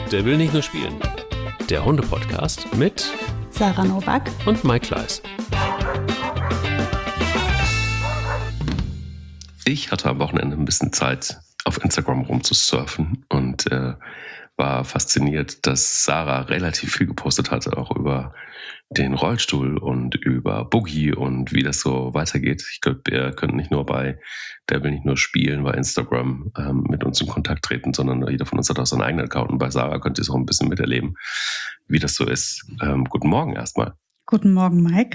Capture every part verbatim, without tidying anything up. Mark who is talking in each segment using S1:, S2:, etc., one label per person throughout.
S1: Der will nicht nur spielen. Der Hunde-Podcast mit
S2: Sarah Nowak
S1: und Mike Kleiss. Ich hatte am Wochenende ein bisschen Zeit, auf Instagram rumzusurfen und äh, war fasziniert, dass Sarah relativ viel gepostet hatte, auch über den Rollstuhl und über Boogie und wie das so weitergeht. Ich glaube, ihr könnt nicht nur bei Der will nicht nur spielen bei Instagram ähm, mit uns in Kontakt treten, sondern jeder von uns hat auch seinen eigenen Account. Und bei Sarah könnt ihr es auch ein bisschen miterleben, wie das so ist. Ähm, guten Morgen erstmal.
S2: Guten Morgen, Mike.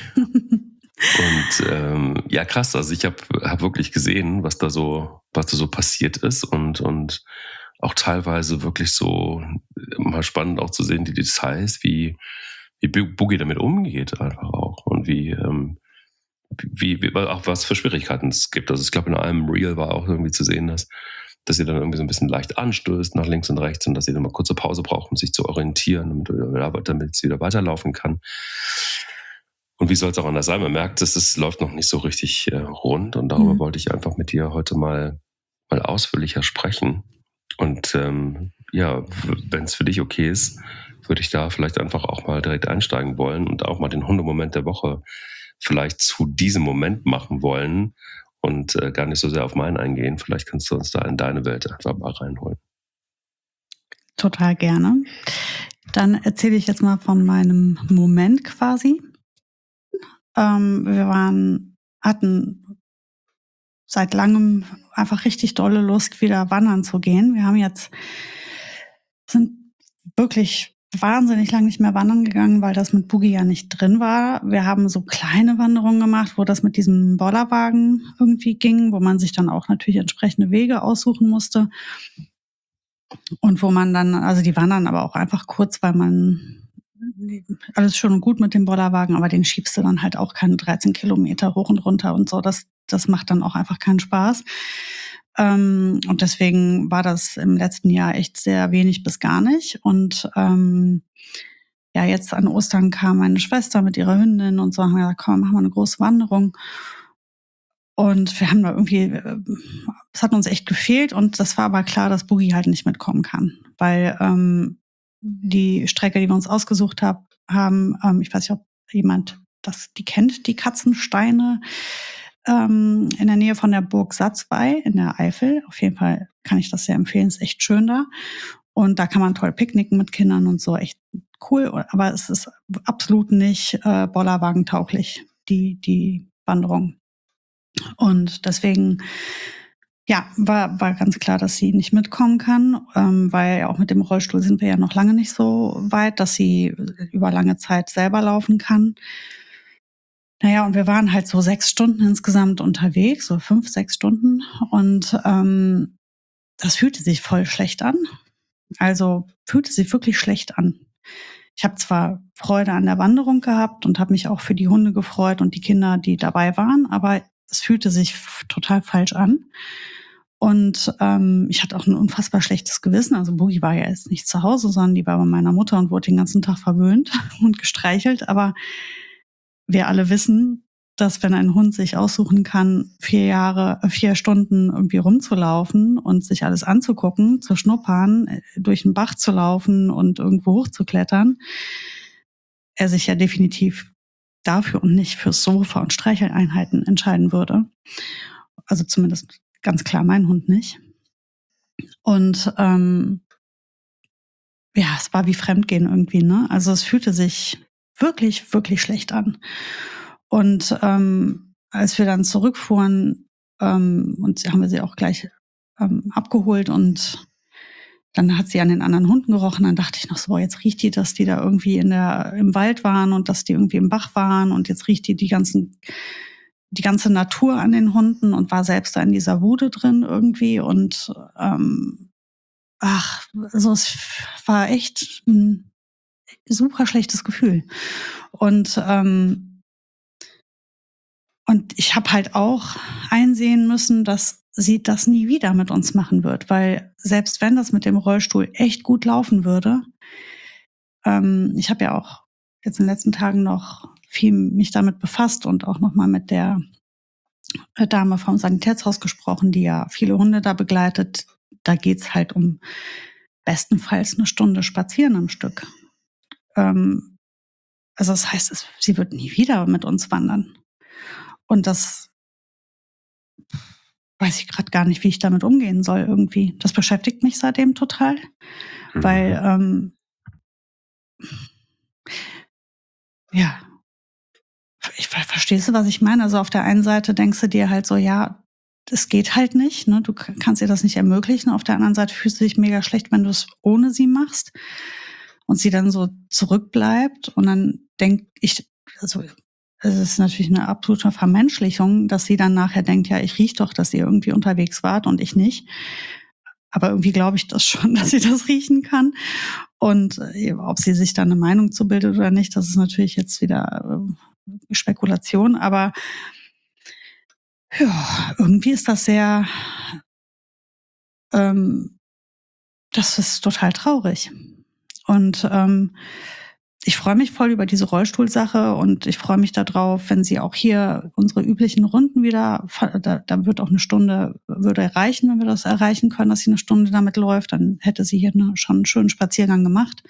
S1: Und ähm, ja, krass, also ich habe hab wirklich gesehen, was da so, was da so passiert ist und, und auch teilweise wirklich so mal spannend auch zu sehen, die Details, wie, wie Boogie damit umgeht einfach auch und wie, ähm, wie, wie auch was für Schwierigkeiten es gibt. Also ich glaube, in einem Reel war auch irgendwie zu sehen, dass, dass sie dann irgendwie so ein bisschen leicht anstößt nach links und rechts und dass sie dann mal kurze Pause braucht, um sich zu orientieren, damit, damit sie wieder weiterlaufen kann. Und wie soll es auch anders sein? Man merkt, dass es läuft noch nicht so richtig äh, rund und darüber mhm. wollte ich einfach mit dir heute mal, mal ausführlicher sprechen. Und ähm, ja, wenn es für dich okay ist, würde ich da vielleicht einfach auch mal direkt einsteigen wollen und auch mal den Hundemoment der Woche vielleicht zu diesem Moment machen wollen und äh, gar nicht so sehr auf meinen eingehen. Vielleicht kannst du uns da in deine Welt einfach mal reinholen.
S2: Total gerne. Dann erzähle ich jetzt mal von meinem Moment quasi. Ähm, wir waren, hatten seit langem einfach richtig dolle Lust, wieder wandern zu gehen. Wir haben jetzt, sind wirklich wahnsinnig lang nicht mehr wandern gegangen, weil das mit Boogie ja nicht drin war. Wir haben so kleine Wanderungen gemacht, wo das mit diesem Bollerwagen irgendwie ging, wo man sich dann auch natürlich entsprechende Wege aussuchen musste. Und wo man dann, also die waren dann aber auch einfach kurz, weil man, alles schön und gut mit dem Bollerwagen, aber den schiebst du dann halt auch keine dreizehn Kilometer hoch und runter und so. Das, das macht dann auch einfach keinen Spaß. Ähm, und deswegen war das im letzten Jahr echt sehr wenig bis gar nicht. Und ähm, ja, jetzt an Ostern kam meine Schwester mit ihrer Hündin und so, haben wir gesagt, komm, machen wir eine große Wanderung. Und wir haben da irgendwie, es hat uns echt gefehlt und das war aber klar, dass Boogie halt nicht mitkommen kann, weil ähm, die Strecke, die wir uns ausgesucht hab, haben, ähm, ich weiß nicht, ob jemand das, die kennt, die Katzensteine ähm, in der Nähe von der Burg Satzwey in der Eifel. Auf jeden Fall kann ich das sehr empfehlen, ist echt schön da. Und da kann man toll picknicken mit Kindern und so, echt cool. Aber es ist absolut nicht äh, bollerwagentauglich, die, die Wanderung. Und deswegen, ja, war, war ganz klar, dass sie nicht mitkommen kann, ähm, weil auch mit dem Rollstuhl sind wir ja noch lange nicht so weit, dass sie über lange Zeit selber laufen kann. Naja, und wir waren halt so sechs Stunden insgesamt unterwegs, so fünf, sechs Stunden. Und ähm, das fühlte sich voll schlecht an. Also fühlte sich wirklich schlecht an. Ich habe zwar Freude an der Wanderung gehabt und habe mich auch für die Hunde gefreut und die Kinder, die dabei waren, aber es fühlte sich f- total falsch an. Und ähm, ich hatte auch ein unfassbar schlechtes Gewissen. Also Boogie war ja jetzt nicht zu Hause, sondern die war bei meiner Mutter und wurde den ganzen Tag verwöhnt und gestreichelt. Aber wir alle wissen, dass wenn ein Hund sich aussuchen kann, vier Jahre, vier Stunden irgendwie rumzulaufen und sich alles anzugucken, zu schnuppern, durch den Bach zu laufen und irgendwo hochzuklettern, er sich ja definitiv dafür und nicht fürs Sofa und Streicheleinheiten entscheiden würde. Also zumindest ganz klar mein Hund nicht. Und ähm, ja, es war wie Fremdgehen irgendwie, ne? Also es fühlte sich wirklich, wirklich schlecht an. Und ähm, als wir dann zurückfuhren, ähm, und haben wir sie auch gleich ähm, abgeholt und dann hat sie an den anderen Hunden gerochen. Dann dachte ich noch so, boah, jetzt riecht die, dass die da irgendwie in der, im Wald waren und dass die irgendwie im Bach waren und jetzt riecht die die ganzen, die ganze Natur an den Hunden und war selbst da in dieser Bude drin irgendwie und ähm, ach, also es war echt ein super schlechtes Gefühl. Und ähm, und ich habe halt auch einsehen müssen, dass sie das nie wieder mit uns machen wird, weil selbst wenn das mit dem Rollstuhl echt gut laufen würde, ähm, ich habe ja auch jetzt in den letzten Tagen noch viel mich damit befasst und auch nochmal mit der Dame vom Sanitätshaus gesprochen, die ja viele Hunde da begleitet. Da geht's halt um bestenfalls eine Stunde spazieren am Stück. Ähm, also das heißt, es, sie wird nie wieder mit uns wandern. Und das weiß ich gerade gar nicht, wie ich damit umgehen soll irgendwie. Das beschäftigt mich seitdem total,
S1: Mhm.
S2: weil, ähm, ja, ich ver- verstehst du, was ich meine? Also auf der einen Seite denkst du dir halt so, ja, es geht halt nicht, ne? Du k- kannst ihr das nicht ermöglichen. Auf der anderen Seite fühlst du dich mega schlecht, wenn du es ohne sie machst und sie dann so zurückbleibt. Und dann denk ich, also es ist natürlich eine absolute Vermenschlichung, dass sie dann nachher denkt, ja, ich riech doch, dass ihr irgendwie unterwegs wart und ich nicht. Aber irgendwie glaube ich das schon, dass sie das riechen kann. Und äh, ob sie sich da eine Meinung zu bildet oder nicht, das ist natürlich jetzt wieder äh, Spekulation. Aber ja, irgendwie ist das sehr, ähm, das ist total traurig. Und ähm, ich freue mich voll über diese Rollstuhlsache und ich freue mich darauf, wenn sie auch hier unsere üblichen Runden wieder, da, da wird auch eine Stunde, würde reichen, wenn wir das erreichen können, dass sie eine Stunde damit läuft, dann hätte sie hier eine, schon einen schönen Spaziergang gemacht.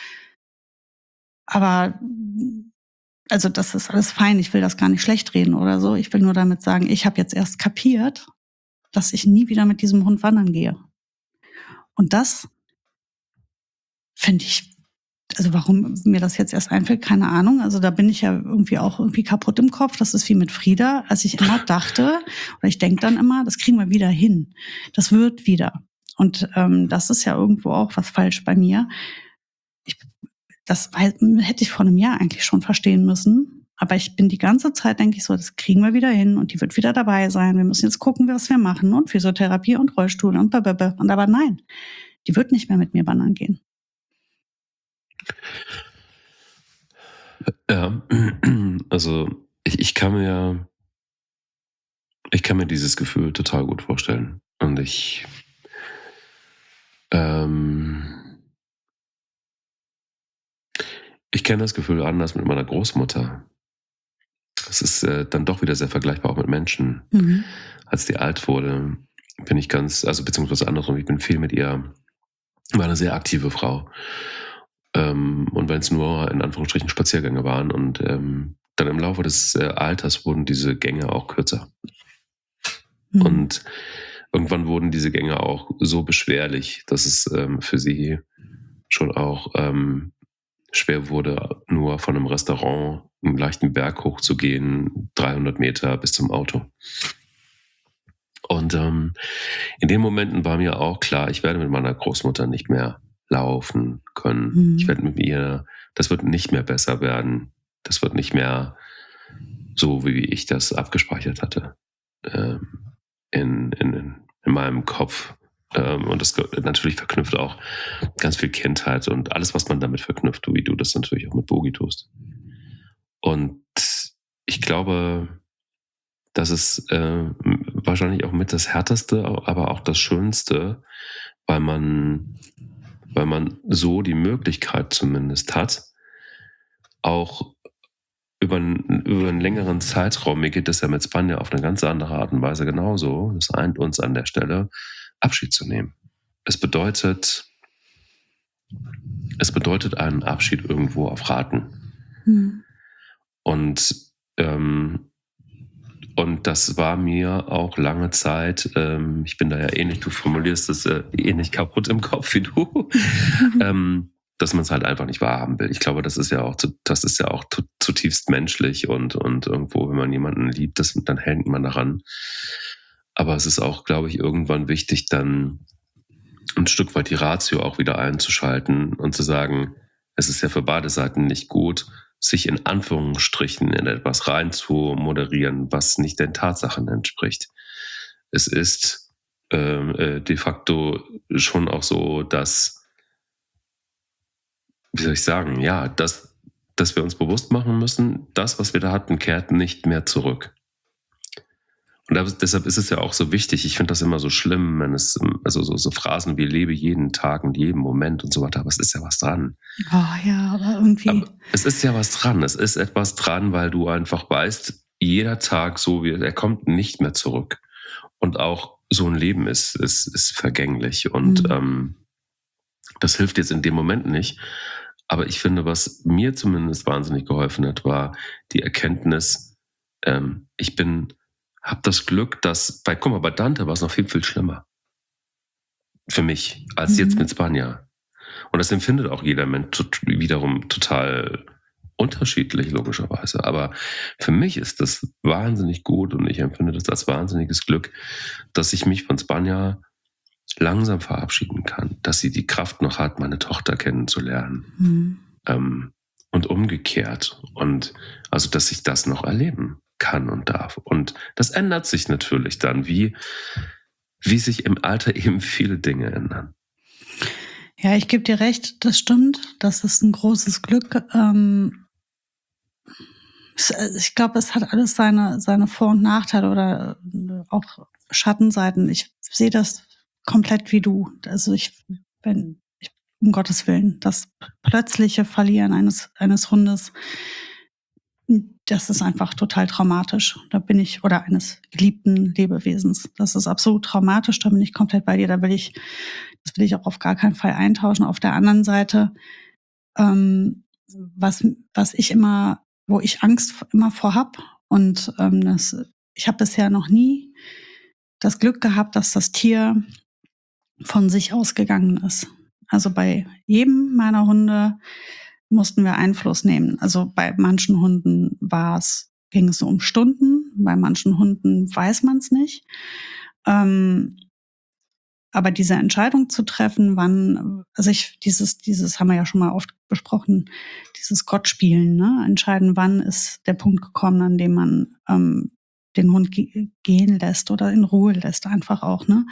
S2: Aber also das ist alles fein, ich will das gar nicht schlecht reden oder so. Ich will nur damit sagen, ich habe jetzt erst kapiert, dass ich nie wieder mit diesem Hund wandern gehe. Und das finde ich, also warum mir das jetzt erst einfällt, keine Ahnung. Also da bin ich ja irgendwie auch irgendwie kaputt im Kopf. Das ist wie mit Frieda, als ich immer dachte, oder ich denke dann immer, das kriegen wir wieder hin. Das wird wieder. Und ähm, das ist ja irgendwo auch was falsch bei mir. Ich, das hätte ich vor einem Jahr eigentlich schon verstehen müssen. Aber ich bin die ganze Zeit, denke ich so, das kriegen wir wieder hin und die wird wieder dabei sein. Wir müssen jetzt gucken, was wir machen und Physiotherapie und Rollstuhl und blablabla. Und aber nein, die wird nicht mehr mit mir wandern gehen.
S1: Ja, also ich, ich kann mir, ich kann mir dieses Gefühl total gut vorstellen. Und ich, ähm, ich kenne das Gefühl anders mit meiner Großmutter. Es ist äh, dann doch wieder sehr vergleichbar auch mit Menschen.
S2: Mhm.
S1: Als die alt wurde, bin ich ganz, also beziehungsweise andersrum, ich bin viel mit ihr, war eine sehr aktive Frau. Ähm, und wenn es nur in Anführungsstrichen Spaziergänge waren und ähm, dann im Laufe des äh, Alters wurden diese Gänge auch kürzer.
S2: Mhm.
S1: Und irgendwann wurden diese Gänge auch so beschwerlich, dass es ähm, für sie schon auch ähm, schwer wurde, nur von einem Restaurant einen leichten Berg hoch zu gehen, dreihundert Meter bis zum Auto. Und ähm, in den Momenten war mir auch klar, ich werde mit meiner Großmutter nicht mehr laufen können.
S2: Mhm.
S1: Ich werde mit ihr, das wird nicht mehr besser werden. Das wird nicht mehr so, wie ich das abgespeichert hatte ähm, in, in, in meinem Kopf. Ähm, und das natürlich verknüpft auch ganz viel Kindheit und alles, was man damit verknüpft, wie du das natürlich auch mit Bogi tust. Und ich glaube, das ist äh, wahrscheinlich auch mit das Härteste, aber auch das Schönste, weil man, weil man so die Möglichkeit zumindest hat, auch über einen, über einen längeren Zeitraum, mir geht das ja mit Spanja auf eine ganz andere Art und Weise genauso, das eint uns an der Stelle, Abschied zu nehmen. Es bedeutet, es bedeutet einen Abschied irgendwo auf Raten.
S2: Mhm.
S1: Und ähm, Und das war mir auch lange Zeit, ähm, ich bin da ja ähnlich, du formulierst es äh, ähnlich kaputt im Kopf wie du, ähm, dass man es halt einfach nicht wahrhaben will. Ich glaube, das ist ja auch, das ist ja auch zutiefst menschlich und, und irgendwo, wenn man jemanden liebt, das, dann hängt man daran. Aber es ist auch, glaube ich, irgendwann wichtig, dann ein Stück weit die Ratio auch wieder einzuschalten und zu sagen, es ist ja für beide Seiten nicht gut, sich in Anführungsstrichen in etwas rein zu moderieren, was nicht den Tatsachen entspricht. Es ist ähm, äh, de facto schon auch so, dass, wie soll ich sagen, ja, dass, dass wir uns bewusst machen müssen, das, was wir da hatten, kehrt nicht mehr zurück. Und deshalb ist es ja auch so wichtig, ich finde das immer so schlimm, wenn es, also so, so Phrasen wie lebe jeden Tag und jeden Moment und so weiter, aber es ist ja was dran.
S2: Oh ja, aber irgendwie.
S1: Aber es ist ja was dran, es ist etwas dran, weil du einfach weißt, jeder Tag so wie, er kommt nicht mehr zurück. Und auch so ein Leben ist, ist, ist vergänglich und
S2: Mhm.
S1: ähm, Das hilft jetzt in dem Moment nicht. Aber ich finde, was mir zumindest wahnsinnig geholfen hat, war die Erkenntnis, ähm, ich bin, habe das Glück, dass, bei, guck mal, bei Dante war es noch viel, viel schlimmer. Für mich, als
S2: Mhm.
S1: jetzt mit Spanja. Und das empfindet auch jeder Mensch wiederum total unterschiedlich, logischerweise. Aber für mich ist das wahnsinnig gut und ich empfinde das als wahnsinniges Glück, dass ich mich von Spanja langsam verabschieden kann, dass sie die Kraft noch hat, meine Tochter kennenzulernen.
S2: Mhm.
S1: Ähm, und umgekehrt. Und also, dass ich das noch erleben kann und darf. Und das ändert sich natürlich dann, wie, wie sich im Alter eben viele Dinge ändern.
S2: Ja, ich gebe dir recht, das stimmt. Das ist ein großes Glück. Ähm, ich glaube, es hat alles seine, seine Vor- und Nachteile oder auch Schattenseiten. Ich sehe das komplett wie du. Also ich, wenn, ich, um Gottes Willen, das plötzliche Verlieren eines, eines Hundes, das ist einfach total traumatisch. Da bin ich, oder eines geliebten Lebewesens. Das ist absolut traumatisch. Da bin ich komplett bei dir. Da will ich, das will ich auch auf gar keinen Fall eintauschen. Auf der anderen Seite, ähm, was, was ich immer, wo ich Angst immer vor hab, und ähm, das, ich habe bisher noch nie das Glück gehabt, dass das Tier von sich ausgegangen ist. Also bei jedem meiner Hunde mussten wir Einfluss nehmen. Also bei manchen Hunden war es, ging es so um Stunden, bei manchen Hunden weiß man es nicht. Ähm, aber diese Entscheidung zu treffen, wann, also ich, dieses, dieses haben wir ja schon mal oft besprochen, dieses Gottspielen, ne? Entscheiden, wann ist der Punkt gekommen, an dem man ähm, den Hund ge- gehen lässt oder in Ruhe lässt, einfach auch, ne?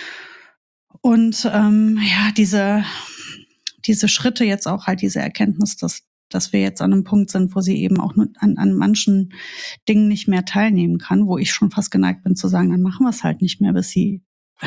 S2: Und ähm, ja, diese, diese Schritte jetzt auch halt, diese Erkenntnis, dass, dass wir jetzt an einem Punkt sind, wo sie eben auch nur an, an manchen Dingen nicht mehr teilnehmen kann, wo ich schon fast geneigt bin zu sagen, dann machen wir es halt nicht mehr, bis sie,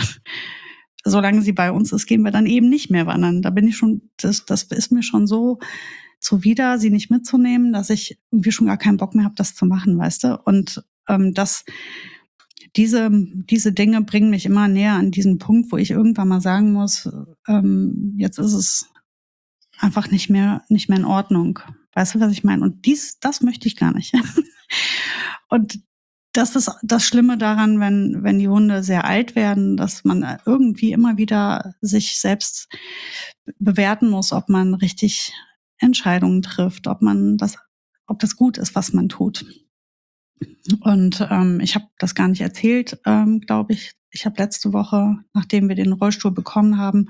S2: solange sie bei uns ist, gehen wir dann eben nicht mehr wandern. Da bin ich schon, das, das ist mir schon so zuwider, sie nicht mitzunehmen, dass ich irgendwie schon gar keinen Bock mehr habe, das zu machen, weißt du? Und ähm, das, diese, diese Dinge bringen mich immer näher an diesen Punkt, wo ich irgendwann mal sagen muss, ähm, jetzt ist es einfach nicht mehr, nicht mehr in Ordnung. Weißt du, was ich meine? Und dies, das möchte ich gar nicht. Und das ist das Schlimme daran, wenn, wenn die Hunde sehr alt werden, dass man irgendwie immer wieder sich selbst bewerten muss, ob man richtig Entscheidungen trifft, ob man das, ob das gut ist, was man tut. Und ähm, ich habe das gar nicht erzählt, ähm, glaube ich. Ich habe letzte Woche, nachdem wir den Rollstuhl bekommen haben,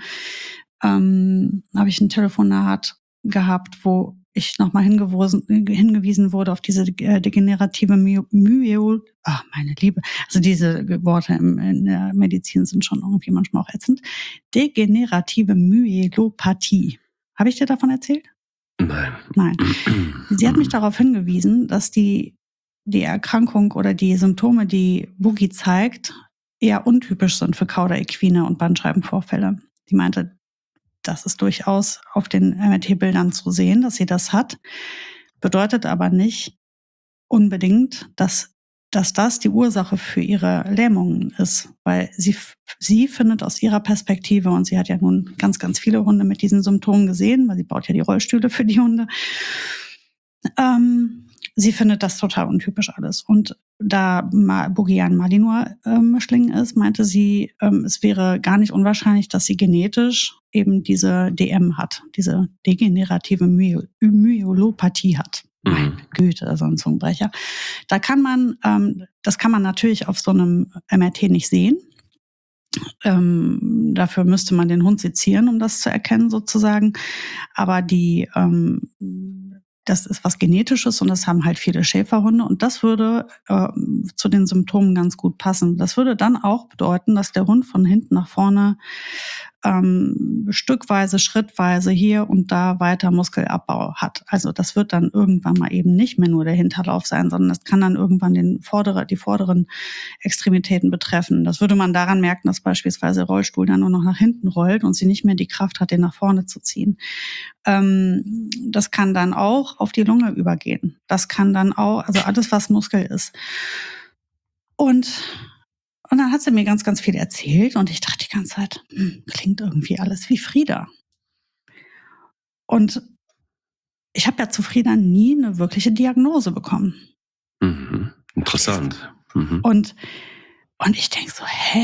S2: ähm, habe ich ein Telefonat gehabt, wo ich nochmal hingewiesen, hingewiesen wurde auf diese äh, degenerative Myel, ach meine Liebe, also diese Worte im, in der Medizin sind schon irgendwie manchmal auch ätzend. Degenerative Myelopathie. Habe ich dir davon erzählt?
S1: Nein.
S2: Nein. Sie hat mich darauf hingewiesen, dass die, die Erkrankung oder die Symptome, die Boogie zeigt, eher untypisch sind für Cauda-Equine und Bandscheibenvorfälle. Die meinte, das ist durchaus auf den M R T-Bildern zu sehen, dass sie das hat. Bedeutet aber nicht unbedingt, dass, dass das die Ursache für ihre Lähmungen ist. Weil sie, sie findet aus ihrer Perspektive, und sie hat ja nun ganz, ganz viele Hunde mit diesen Symptomen gesehen, weil sie baut ja die Rollstühle für die Hunde, ähm, sie findet das total untypisch alles. Und da Boogie ein Malinois-Mischling ist, meinte sie, ähm, es wäre gar nicht unwahrscheinlich, dass sie genetisch eben diese D M hat, diese degenerative Myelopathie hat.
S1: Mhm.
S2: Meine Güte, also ein Zungenbrecher. Da kann man, ähm, das kann man natürlich auf so einem M R T nicht sehen. Ähm, dafür müsste man den Hund sezieren, um das zu erkennen sozusagen. Aber die, ähm, das ist was Genetisches und das haben halt viele Schäferhunde und das würde äh, zu den Symptomen ganz gut passen. Das würde dann auch bedeuten, dass der Hund von hinten nach vorne ähm, stückweise, schrittweise hier und da weiter Muskelabbau hat. Also das wird dann irgendwann mal eben nicht mehr nur der Hinterlauf sein, sondern das kann dann irgendwann den vordere, die vorderen Extremitäten betreffen. Das würde man daran merken, dass beispielsweise der Rollstuhl dann nur noch nach hinten rollt und sie nicht mehr die Kraft hat, den nach vorne zu ziehen. Ähm, das kann dann auch auf die Lunge übergehen. Das kann dann auch, also alles, was Muskel ist. Und Und dann hat sie mir ganz, ganz viel erzählt und ich dachte die ganze Zeit, hm, klingt irgendwie alles wie Frieda. Und ich habe ja zu Frieda nie eine wirkliche Diagnose bekommen.
S1: Mhm. Interessant. Mhm.
S2: Und, und ich denke so, hä?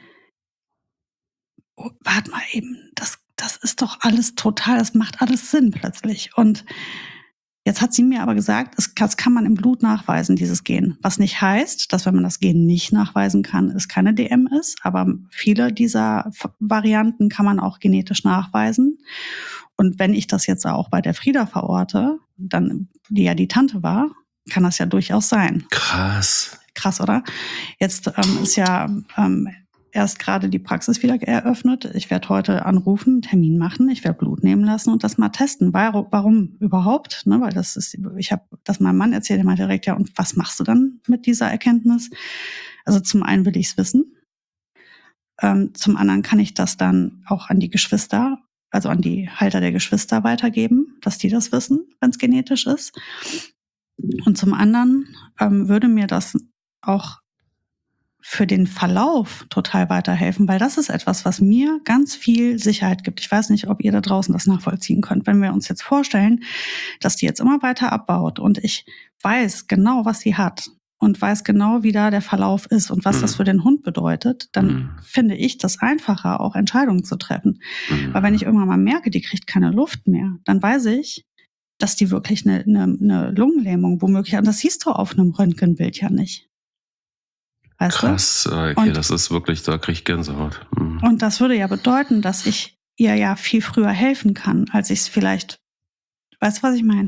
S2: Oh, warte mal eben, das, das ist doch alles total, das macht alles Sinn plötzlich. Und jetzt hat sie mir aber gesagt, das, das kann man im Blut nachweisen, dieses Gen. Was nicht heißt, dass wenn man das Gen nicht nachweisen kann, es keine D M ist. Aber viele dieser Varianten kann man auch genetisch nachweisen. Und wenn ich das jetzt auch bei der Frieda verorte, dann, die ja die Tante war, kann das ja durchaus sein.
S1: Krass.
S2: Krass, oder? Jetzt ähm, ist ja ähm, erst gerade die Praxis wieder eröffnet. Ich werde heute anrufen, einen Termin machen, ich werde Blut nehmen lassen und das mal testen. Warum, warum überhaupt? Ne, weil das ist, ich habe das meinem Mann erzählt, der meinte direkt, ja, und was machst du dann mit dieser Erkenntnis? Also zum einen will ich es wissen. Ähm, zum anderen kann ich das dann auch an die Geschwister, also an die Halter der Geschwister weitergeben, dass die das wissen, wenn es genetisch ist. Und zum anderen ähm, würde mir das auch für den Verlauf total weiterhelfen, weil das ist etwas, was mir ganz viel Sicherheit gibt. Ich weiß nicht, ob ihr da draußen das nachvollziehen könnt. Wenn wir uns jetzt vorstellen, dass die jetzt immer weiter abbaut und ich weiß genau, was sie hat und weiß genau, wie da der Verlauf ist und was
S1: Mhm.
S2: das für den Hund bedeutet, dann
S1: Mhm.
S2: finde ich das einfacher, auch Entscheidungen zu treffen.
S1: Mhm.
S2: Weil wenn ich irgendwann mal merke, die kriegt keine Luft mehr, dann weiß ich, dass die wirklich eine, eine, eine Lungenlähmung womöglich hat. Und das siehst du auf einem Röntgenbild ja nicht. Weißt
S1: Krass,
S2: du?
S1: okay,
S2: Und,
S1: das ist wirklich, da krieg ich Gänsehaut. Mhm.
S2: und das würde ja bedeuten, dass ich ihr ja viel früher helfen kann, als ich es vielleicht, weißt du, was ich meine?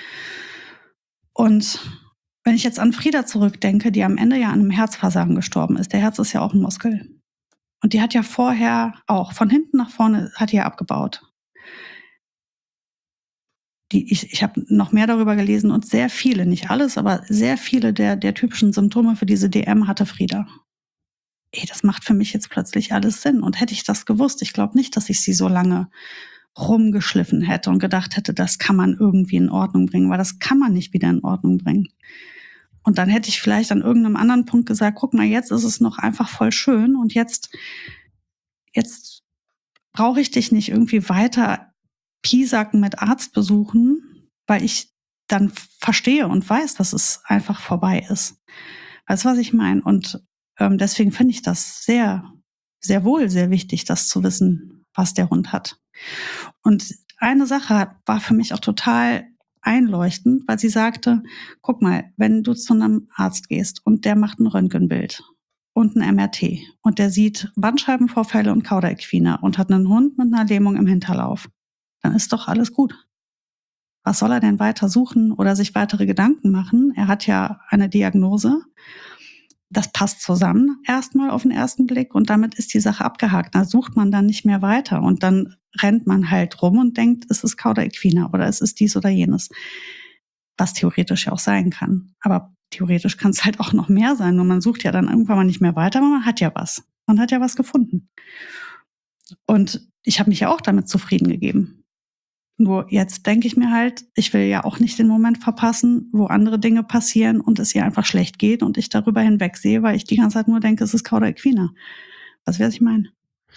S2: Und wenn ich jetzt an Frieda zurückdenke, die am Ende ja an einem Herzversagen gestorben ist, der Herz ist ja auch ein Muskel. Und die hat ja vorher auch von hinten nach vorne, hat die ja abgebaut. Die, ich ich habe noch mehr darüber gelesen und sehr viele, nicht alles, aber sehr viele der, der typischen Symptome für diese D M hatte Frieda. Ey, das macht für mich jetzt plötzlich alles Sinn. Und hätte ich das gewusst, ich glaube nicht, dass ich sie so lange rumgeschliffen hätte und gedacht hätte, das kann man irgendwie in Ordnung bringen, weil das kann man nicht wieder in Ordnung bringen. Und dann hätte ich vielleicht an irgendeinem anderen Punkt gesagt, guck mal, jetzt ist es noch einfach voll schön und jetzt, jetzt brauche ich dich nicht irgendwie weiter piesacken mit Arztbesuchen, weil ich dann verstehe und weiß, dass es einfach vorbei ist. Weißt du, was ich meine? Und ähm, deswegen finde ich das sehr, sehr wohl sehr wichtig, das zu wissen, was der Hund hat. Und eine Sache war für mich auch total einleuchtend, weil sie sagte, guck mal, wenn du zu einem Arzt gehst und der macht ein Röntgenbild und ein M R T und der sieht Bandscheibenvorfälle und Cauda-Equina und hat einen Hund mit einer Lähmung im Hinterlauf, dann ist doch alles gut. Was soll er denn weiter suchen oder sich weitere Gedanken machen? Er hat ja eine Diagnose. Das passt zusammen erstmal auf den ersten Blick und damit ist die Sache abgehakt. Da sucht man dann nicht mehr weiter und dann rennt man halt rum und denkt, es ist Cauda-Equina oder es ist dies oder jenes. Was theoretisch ja auch sein kann. Aber theoretisch kann es halt auch noch mehr sein. Nur man sucht ja dann irgendwann mal nicht mehr weiter, aber man hat ja was. Man hat ja was gefunden. Und ich habe mich ja auch damit zufrieden gegeben. Nur jetzt denke ich mir halt, ich will ja auch nicht den Moment verpassen, wo andere Dinge passieren und es ihr einfach schlecht geht und ich darüber hinwegsehe, weil ich die ganze Zeit nur denke, es ist Cauda-Equina. Was weiß ich meinen?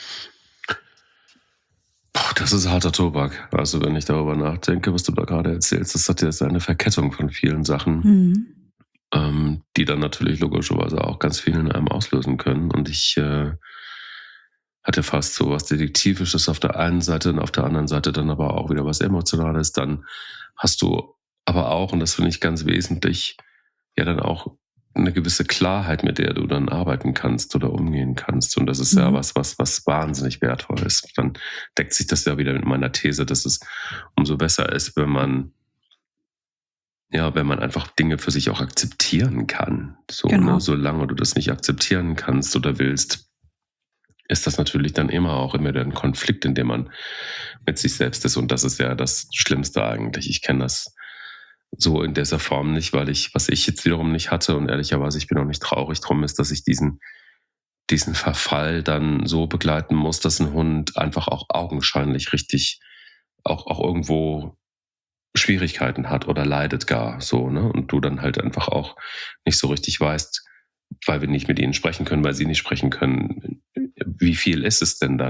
S1: Das ist harter Tobak. Also wenn ich darüber nachdenke, was du da gerade erzählst, das hat jetzt eine Verkettung von vielen Sachen,
S2: Mhm.
S1: ähm, die dann natürlich logischerweise auch ganz viel in einem auslösen können. Und ich äh, hatte fast so was Detektivisches auf der einen Seite und auf der anderen Seite dann aber auch wieder was Emotionales. Dann hast du aber auch, und das finde ich ganz wesentlich, ja dann auch eine gewisse Klarheit, mit der du dann arbeiten kannst oder umgehen kannst. Und das ist mhm. ja was, was, was wahnsinnig wertvoll ist. Dann deckt sich das ja wieder mit meiner These, dass es umso besser ist, wenn man ja, wenn man einfach Dinge für sich auch akzeptieren kann. So,
S2: Genau.
S1: ne? Solange du das nicht akzeptieren kannst oder willst, ist das natürlich dann immer auch immer ein Konflikt, in dem man mit sich selbst ist. Und das ist ja das Schlimmste eigentlich. Ich kenne das so in dieser Form nicht, weil ich, was ich jetzt wiederum nicht hatte, und ehrlicherweise, ich bin auch nicht traurig drum, ist, dass ich diesen, diesen Verfall dann so begleiten muss, dass ein Hund einfach auch augenscheinlich richtig auch, auch irgendwo Schwierigkeiten hat oder leidet gar so, ne? Und du dann halt einfach auch nicht so richtig weißt, weil wir nicht mit ihnen sprechen können, weil sie nicht sprechen können, wie viel ist es denn dann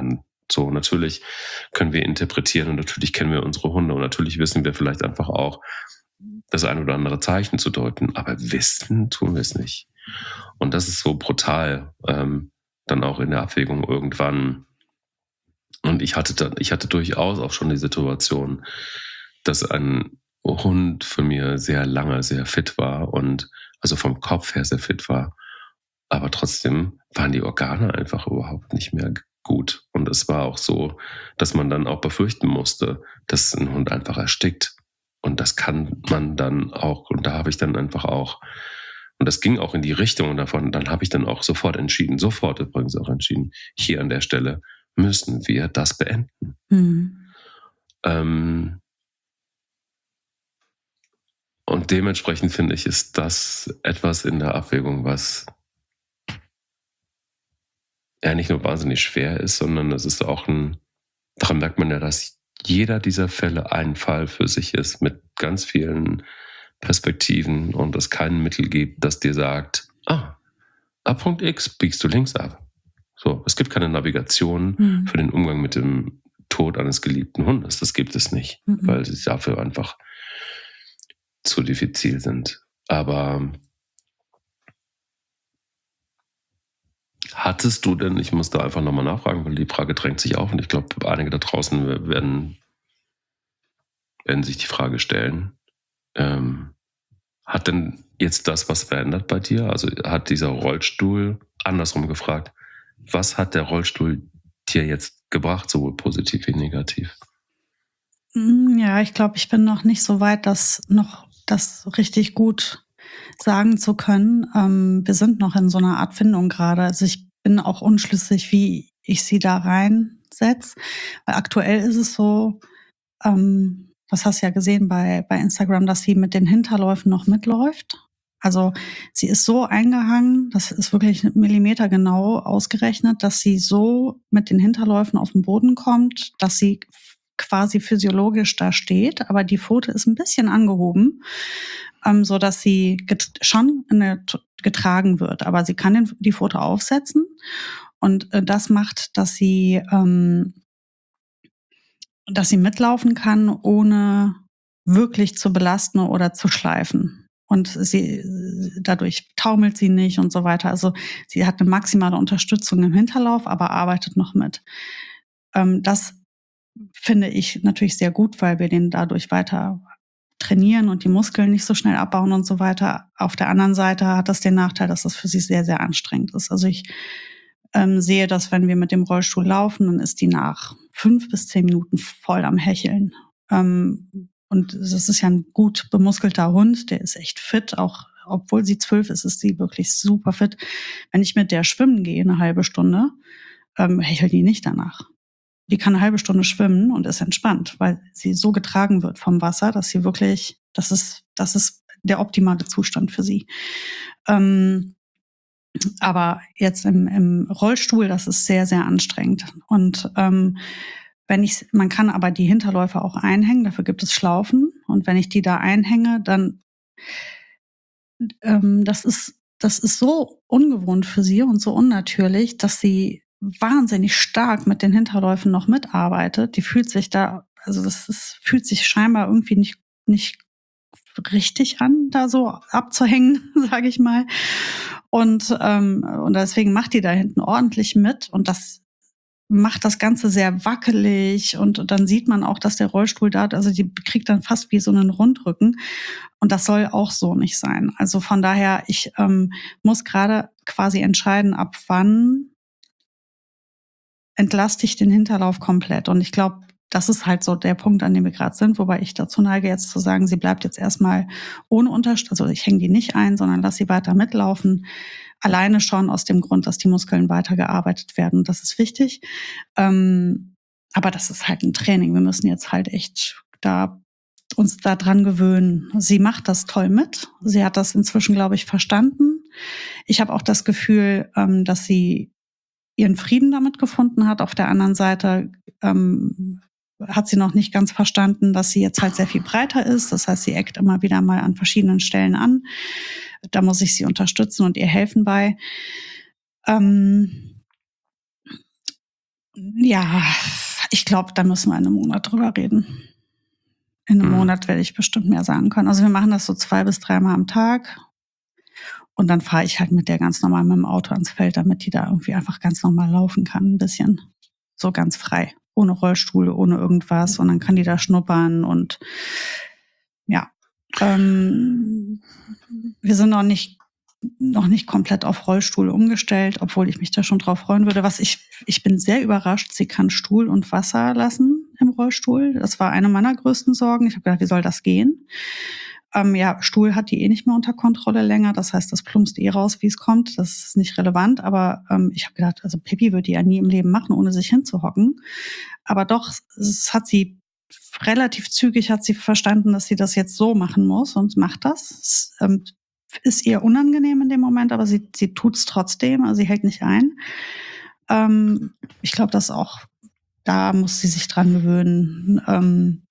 S1: So, natürlich können wir interpretieren und natürlich kennen wir unsere Hunde und natürlich wissen wir vielleicht einfach auch das ein oder andere Zeichen zu deuten, aber wissen tun wir es nicht. Und das ist so brutal, ähm, dann auch in der Abwägung irgendwann. Und ich hatte dann, ich hatte durchaus auch schon die Situation, dass ein Hund von mir sehr lange sehr fit war und also vom Kopf her sehr fit war. Aber trotzdem waren die Organe einfach überhaupt nicht mehr gut. Und es war auch so, dass man dann auch befürchten musste, dass ein Hund einfach erstickt. Und das kann man dann auch, und da habe ich dann einfach auch, und das ging auch in die Richtung davon, dann habe ich dann auch sofort entschieden, sofort übrigens auch entschieden, hier an der Stelle müssen wir das beenden.
S2: Mhm.
S1: Ähm, und dementsprechend finde ich, ist das etwas in der Abwägung, was ja nicht nur wahnsinnig schwer ist, sondern es ist auch ein, daran merkt man ja, dass jeder dieser Fälle ein Fall für sich ist, mit ganz vielen Perspektiven und es kein Mittel gibt, das dir sagt, ah, ab Punkt X biegst du links ab. So, es gibt keine Navigation
S2: Mhm.
S1: für den Umgang mit dem Tod eines geliebten Hundes. Das gibt es nicht,
S2: Mhm.
S1: weil sie dafür einfach zu diffizil sind. Aber hattest du denn, ich muss da einfach nochmal nachfragen, weil die Frage drängt sich auf und ich glaube, einige da draußen werden, werden sich die Frage stellen, ähm, hat denn jetzt das was verändert bei dir? Also hat dieser Rollstuhl, andersrum gefragt, was hat der Rollstuhl dir jetzt gebracht, sowohl positiv wie negativ?
S2: Ja, ich glaube, ich bin noch nicht so weit, das noch das richtig gut sagen zu können. Ähm, wir sind noch in so einer Art Findung gerade. Also ich bin auch unschlüssig, wie ich sie da reinsetze. Weil aktuell ist es so, ähm, das hast du ja gesehen bei, bei Instagram, dass sie mit den Hinterläufen noch mitläuft. Also sie ist so eingehangen, das ist wirklich millimetergenau ausgerechnet, dass sie so mit den Hinterläufen auf den Boden kommt, dass sie quasi physiologisch da steht, aber die Pfote ist ein bisschen angehoben, ähm, so dass sie get- schon eine, getragen wird. Aber sie kann den, die Pfote aufsetzen und äh, das macht, dass sie ähm, dass sie mitlaufen kann, ohne wirklich zu belasten oder zu schleifen. Und sie, dadurch taumelt sie nicht und so weiter. Also sie hat eine maximale Unterstützung im Hinterlauf, aber arbeitet noch mit. Ähm, das finde ich natürlich sehr gut, weil wir den dadurch weiter trainieren und die Muskeln nicht so schnell abbauen und so weiter. Auf der anderen Seite hat das den Nachteil, dass das für sie sehr, sehr anstrengend ist. Also ich ähm, sehe, dass wenn wir mit dem Rollstuhl laufen, dann ist die nach fünf bis zehn Minuten voll am Hecheln. Ähm, und das ist ja ein gut bemuskelter Hund, der ist echt fit, auch obwohl sie zwölf ist, ist sie wirklich super fit. Wenn ich mit der schwimmen gehe, eine halbe Stunde, ähm, hechelt die nicht danach. Die kann eine halbe Stunde schwimmen und ist entspannt, weil sie so getragen wird vom Wasser, dass sie wirklich, das ist, das ist der optimale Zustand für sie. Ähm, aber jetzt im, im Rollstuhl, das ist sehr, sehr anstrengend. Und ähm, wenn ich, man kann aber die Hinterläufe auch einhängen, dafür gibt es Schlaufen. Und wenn ich die da einhänge, dann ähm, das ist, das ist so ungewohnt für sie und so unnatürlich, dass sie wahnsinnig stark mit den Hinterläufen noch mitarbeitet. Die fühlt sich da, also das ist, fühlt sich scheinbar irgendwie nicht, nicht richtig an, da so abzuhängen, sage ich mal. Und, ähm, und deswegen macht die da hinten ordentlich mit und das macht das Ganze sehr wackelig und dann sieht man auch, dass der Rollstuhl da, also die kriegt dann fast wie so einen Rundrücken und das soll auch so nicht sein. Also von daher, ich ähm, muss gerade quasi entscheiden, ab wann entlaste ich den Hinterlauf komplett und ich glaube, das ist halt so der Punkt, an dem wir gerade sind, wobei ich dazu neige, jetzt zu sagen, sie bleibt jetzt erstmal ohne Unterstützung, also ich hänge die nicht ein, sondern lass sie weiter mitlaufen. Alleine schon aus dem Grund, dass die Muskeln weiter gearbeitet werden. Das ist wichtig. Ähm, aber das ist halt ein Training. Wir müssen jetzt halt echt da uns da dran gewöhnen. Sie macht das toll mit. Sie hat das inzwischen, glaube ich, verstanden. Ich habe auch das Gefühl, ähm, dass sie ihren Frieden damit gefunden hat. Auf der anderen Seite ähm, hat sie noch nicht ganz verstanden, dass sie jetzt halt sehr viel breiter ist. Das heißt, sie eckt immer wieder mal an verschiedenen Stellen an. Da muss ich sie unterstützen und ihr helfen bei. Ähm, Ja, ich glaube, da müssen wir in einem Monat drüber reden. In einem
S1: Mhm.
S2: Monat werde ich bestimmt mehr sagen können. Also wir machen das so zwei bis dreimal am Tag. Und dann fahre ich halt mit der ganz normal mit dem Auto ans Feld, damit die da irgendwie einfach ganz normal laufen kann, ein bisschen. So ganz frei. Ohne Rollstuhl, ohne irgendwas. Und dann kann die da schnuppern und ja. Ähm, wir sind noch nicht, noch nicht komplett auf Rollstuhl umgestellt, obwohl ich mich da schon drauf freuen würde. Was ich, ich bin sehr überrascht, sie kann Stuhl und Wasser lassen im Rollstuhl. Das war eine meiner größten Sorgen. Ich habe gedacht, wie soll das gehen? Ähm, ja, Stuhl hat die eh nicht mehr unter Kontrolle länger. Das heißt, das plumpst eh raus, wie es kommt. Das ist nicht relevant. Aber ähm, ich habe gedacht, also Pippi würde die ja nie im Leben machen, ohne sich hinzuhocken. Aber doch, es hat sie relativ zügig hat sie verstanden, dass sie das jetzt so machen muss und macht das. Es ähm, ist ihr unangenehm in dem Moment, aber sie, sie tut es trotzdem. Also sie hält nicht ein. Ähm, ich glaube, dass auch da muss sie sich dran gewöhnen. Ähm,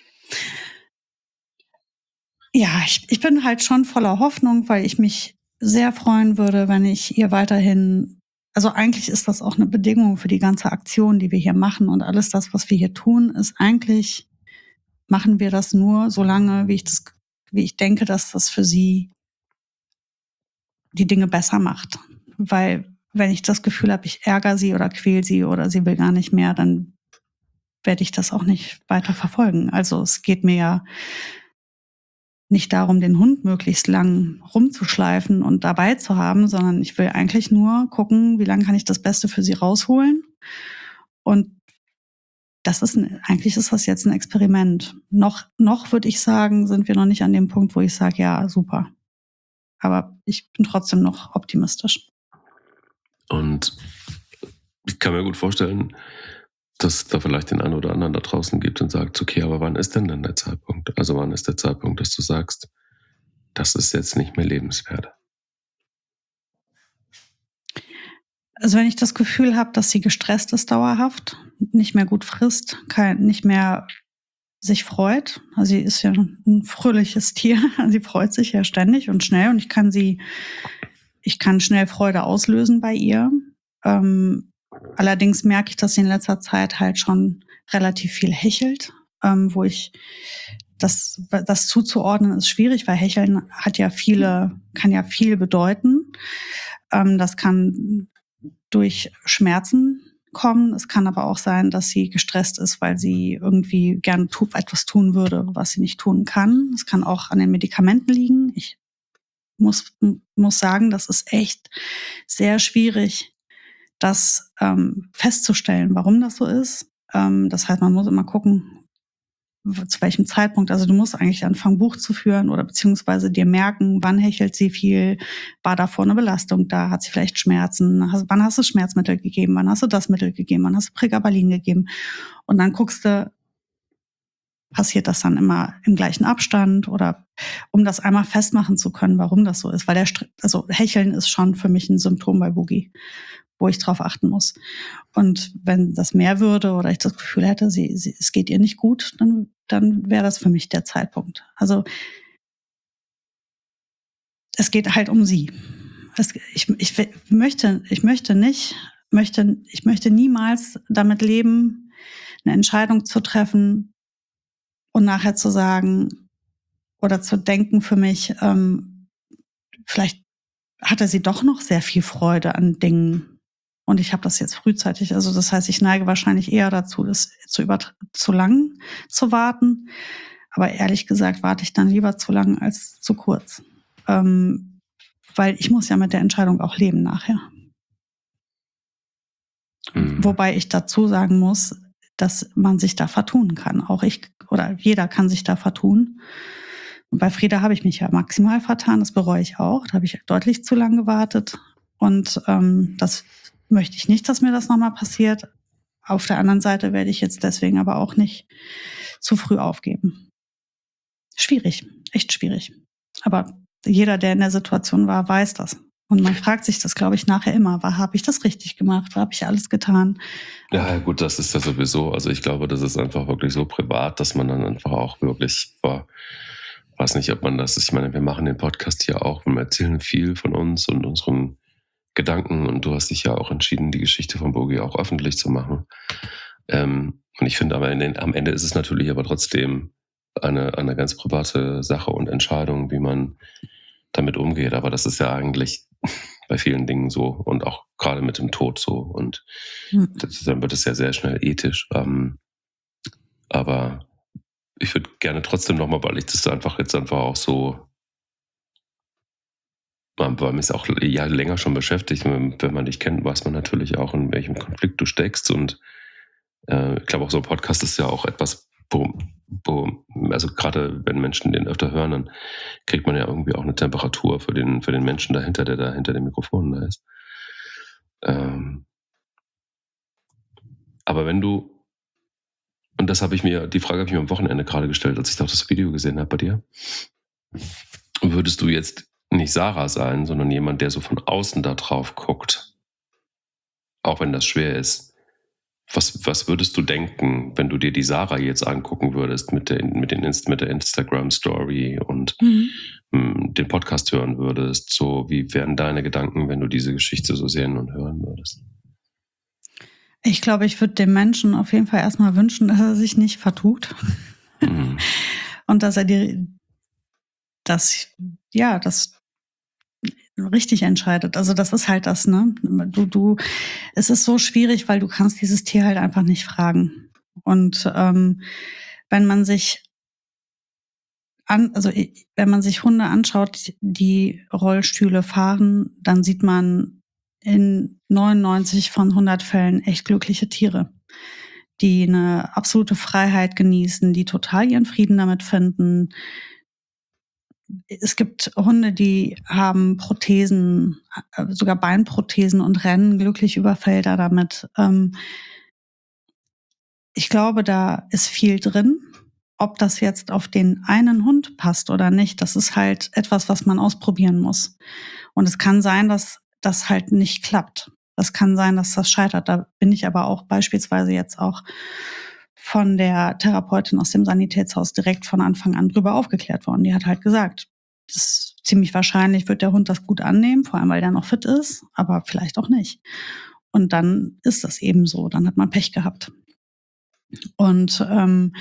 S2: Ja, ich, ich bin halt schon voller Hoffnung, weil ich mich sehr freuen würde, wenn ich ihr weiterhin, also eigentlich ist das auch eine Bedingung für die ganze Aktion, die wir hier machen und alles das, was wir hier tun, ist eigentlich, machen wir das nur so lange, wie ich das, wie ich denke, dass das für sie die Dinge besser macht. Weil wenn ich das Gefühl habe, ich ärgere sie oder quäl sie oder sie will gar nicht mehr, dann werde ich das auch nicht weiter verfolgen. Also es geht mir ja nicht darum, den Hund möglichst lang rumzuschleifen und dabei zu haben, sondern ich will eigentlich nur gucken, wie lange kann ich das Beste für sie rausholen. Und das ist ein, eigentlich ist das jetzt ein Experiment. Noch, noch würde ich sagen, sind wir noch nicht an dem Punkt, wo ich sage, ja, super. Aber ich bin trotzdem noch optimistisch.
S1: Und ich kann mir gut vorstellen, dass es da vielleicht den einen oder anderen da draußen gibt und sagt, okay, aber wann ist denn denn der Zeitpunkt? Also wann ist der Zeitpunkt, dass du sagst, das ist jetzt nicht mehr lebenswert?
S2: Also wenn ich das Gefühl habe, dass sie gestresst ist dauerhaft, nicht mehr gut frisst, kein, nicht mehr sich freut. Also sie ist ja ein fröhliches Tier. Sie freut sich ja ständig und schnell und ich kann sie, ich kann schnell Freude auslösen bei ihr. Ähm, allerdings merke ich, dass sie in letzter Zeit halt schon relativ viel hechelt, ähm, wo ich das, das zuzuordnen ist schwierig, weil Hecheln hat ja viele, kann ja viel bedeuten. Ähm, das kann durch Schmerzen kommen. Es kann aber auch sein, dass sie gestresst ist, weil sie irgendwie gerne tu- etwas tun würde, was sie nicht tun kann. Es kann auch an den Medikamenten liegen. Ich muss, muss sagen, das ist echt sehr schwierig, das ähm, festzustellen, warum das so ist. Ähm, das heißt, man muss immer gucken, zu welchem Zeitpunkt. Also du musst eigentlich anfangen, Buch zu führen oder beziehungsweise dir merken, wann hechelt sie viel, war davor eine Belastung da, hat sie vielleicht Schmerzen, hast, wann hast du Schmerzmittel gegeben, wann hast du das Mittel gegeben, wann hast du Pregabalin gegeben. Und dann guckst du, passiert das dann immer im gleichen Abstand oder um das einmal festmachen zu können, warum das so ist. Weil der, also Hecheln ist schon für mich ein Symptom bei Boogie, wo ich drauf achten muss. Und wenn das mehr würde oder ich das Gefühl hätte, sie, sie, es geht ihr nicht gut, dann, dann wäre das für mich der Zeitpunkt. Also es geht halt um sie. Es, ich, ich möchte, ich möchte nicht, möchte, ich möchte niemals damit leben, eine Entscheidung zu treffen und nachher zu sagen oder zu denken für mich, ähm, vielleicht hatte sie doch noch sehr viel Freude an Dingen. Und ich habe das jetzt frühzeitig. Also das heißt, ich neige wahrscheinlich eher dazu, das zu, über, zu lang zu warten. Aber ehrlich gesagt warte ich dann lieber zu lang als zu kurz. Ähm, weil ich muss ja mit der Entscheidung auch leben nachher.
S1: Mhm.
S2: Wobei ich dazu sagen muss, dass man sich da vertun kann. Auch ich oder jeder kann sich da vertun. Und bei Frieda habe ich mich ja maximal vertan, das bereue ich auch. Da habe ich deutlich zu lang gewartet. Und ähm, das möchte ich nicht, dass mir das nochmal passiert. Auf der anderen Seite werde ich jetzt deswegen aber auch nicht zu früh aufgeben. Schwierig, echt schwierig. Aber jeder, der in der Situation war, weiß das. Und man fragt sich das, glaube ich, nachher immer. War, habe ich das richtig gemacht? Habe ich alles getan?
S1: Ja, gut, das ist ja sowieso. Also ich glaube, das ist einfach wirklich so privat, dass man dann einfach auch wirklich war. Weiß nicht, ob man das ist. Ich meine, wir machen den Podcast hier auch und erzählen viel von uns und unseren Gedanken und du hast dich ja auch entschieden, die Geschichte von Bogi auch öffentlich zu machen. Ähm, und ich finde, aber in, am Ende ist es natürlich aber trotzdem eine, eine ganz private Sache und Entscheidung, wie man damit umgeht. Aber das ist ja eigentlich bei vielen Dingen so und auch gerade mit dem Tod so. Und hm. das, dann wird es ja sehr schnell ethisch. Ähm, aber ich würde gerne trotzdem nochmal, weil ich das einfach jetzt einfach auch so, weil mich es auch ja länger schon beschäftigt. Wenn man dich kennt, weiß man natürlich auch, in welchem Konflikt du steckst. Und äh, ich glaube auch so ein Podcast ist ja auch etwas, wo, wo also gerade wenn Menschen den öfter hören, dann kriegt man ja irgendwie auch eine Temperatur für den, für den Menschen dahinter, der da hinter dem Mikrofon da ist. Ähm, aber wenn du, und das habe ich mir, die Frage habe ich mir am Wochenende gerade gestellt, als ich auch das Video gesehen habe bei dir, würdest du jetzt nicht Sarah sein, sondern jemand, der so von außen da drauf guckt, auch wenn das schwer ist. Was, was würdest du denken, wenn du dir die Sarah jetzt angucken würdest mit der, mit den Inst- mit der Instagram-Story und mhm. m, den Podcast hören würdest? So, wie wären deine Gedanken, wenn du diese Geschichte so sehen und hören würdest?
S2: Ich glaube, ich würde dem Menschen auf jeden Fall erstmal wünschen, dass er sich nicht vertut. Mhm. Und dass er die, dass, ja, das richtig entscheidet. Also das ist halt das, ne? Du, du, es ist so schwierig, weil du kannst dieses Tier halt einfach nicht fragen. Und ähm, wenn man sich an, also wenn man sich Hunde anschaut, die Rollstühle fahren, dann sieht man in neunundneunzig von hundert Fällen echt glückliche Tiere, die eine absolute Freiheit genießen, die total ihren Frieden damit finden. Es gibt Hunde, die haben Prothesen, sogar Beinprothesen und rennen glücklich über Felder damit. Ich glaube, da ist viel drin. Ob das jetzt auf den einen Hund passt oder nicht, das ist halt etwas, was man ausprobieren muss. Und es kann sein, dass das halt nicht klappt. Das kann sein, dass das scheitert. Da bin ich aber auch beispielsweise jetzt auch von der Therapeutin aus dem Sanitätshaus direkt von Anfang an drüber aufgeklärt worden. Die hat halt gesagt, das ist ziemlich wahrscheinlich, wird der Hund das gut annehmen, vor allem weil der noch fit ist, aber vielleicht auch nicht. Und dann ist das eben so. Dann hat man Pech gehabt. Und ähm,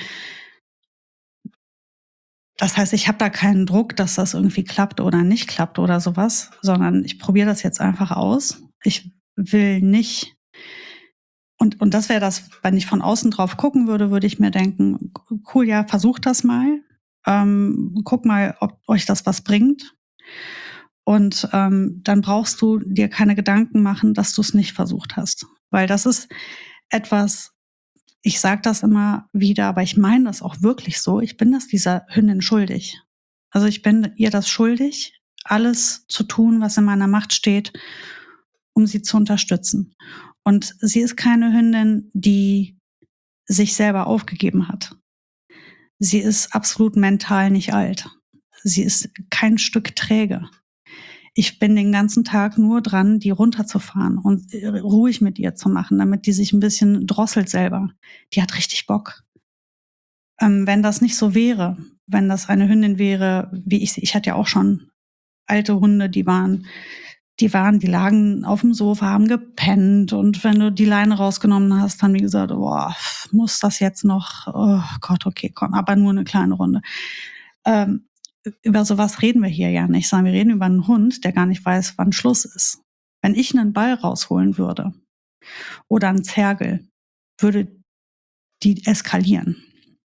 S2: das heißt, ich habe da keinen Druck, dass das irgendwie klappt oder nicht klappt oder sowas, sondern ich probiere das jetzt einfach aus. Ich will nicht, und, und das wäre das, wenn ich von außen drauf gucken würde, würde ich mir denken, cool, ja, versuch das mal. Ähm, guck mal, ob euch das was bringt. Und ähm, dann brauchst du dir keine Gedanken machen, dass du es nicht versucht hast. Weil das ist etwas, ich sage das immer wieder, aber ich meine das auch wirklich so. Ich bin das dieser Hündin schuldig. Also ich bin ihr das schuldig, alles zu tun, was in meiner Macht steht, um sie zu unterstützen. Und sie ist keine Hündin, die sich selber aufgegeben hat. Sie ist absolut mental nicht alt. Sie ist kein Stück träge. Ich bin den ganzen Tag nur dran, die runterzufahren und ruhig mit ihr zu machen, damit die sich ein bisschen drosselt selber. Die hat richtig Bock. Ähm, wenn das nicht so wäre, wenn das eine Hündin wäre, wie ich sie, ich hatte ja auch schon alte Hunde, die waren, die waren, die lagen auf dem Sofa, haben gepennt und wenn du die Leine rausgenommen hast, haben die gesagt, boah, muss das jetzt noch, oh Gott, okay, komm, aber nur eine kleine Runde. Ähm, über sowas reden wir hier ja nicht, sondern wir reden über einen Hund, der gar nicht weiß, wann Schluss ist. Wenn ich einen Ball rausholen würde oder einen Zergel, würde die eskalieren.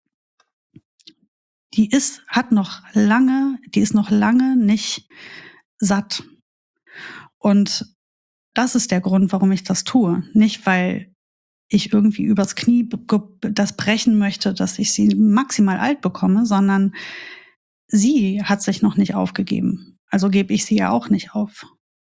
S2: Die ist, hat noch lange, die ist noch lange nicht satt. Und das ist der Grund, warum ich das tue. Nicht, weil ich irgendwie übers Knie das brechen möchte, dass ich sie maximal alt bekomme, sondern sie hat sich noch nicht aufgegeben. Also gebe ich sie ja auch nicht auf.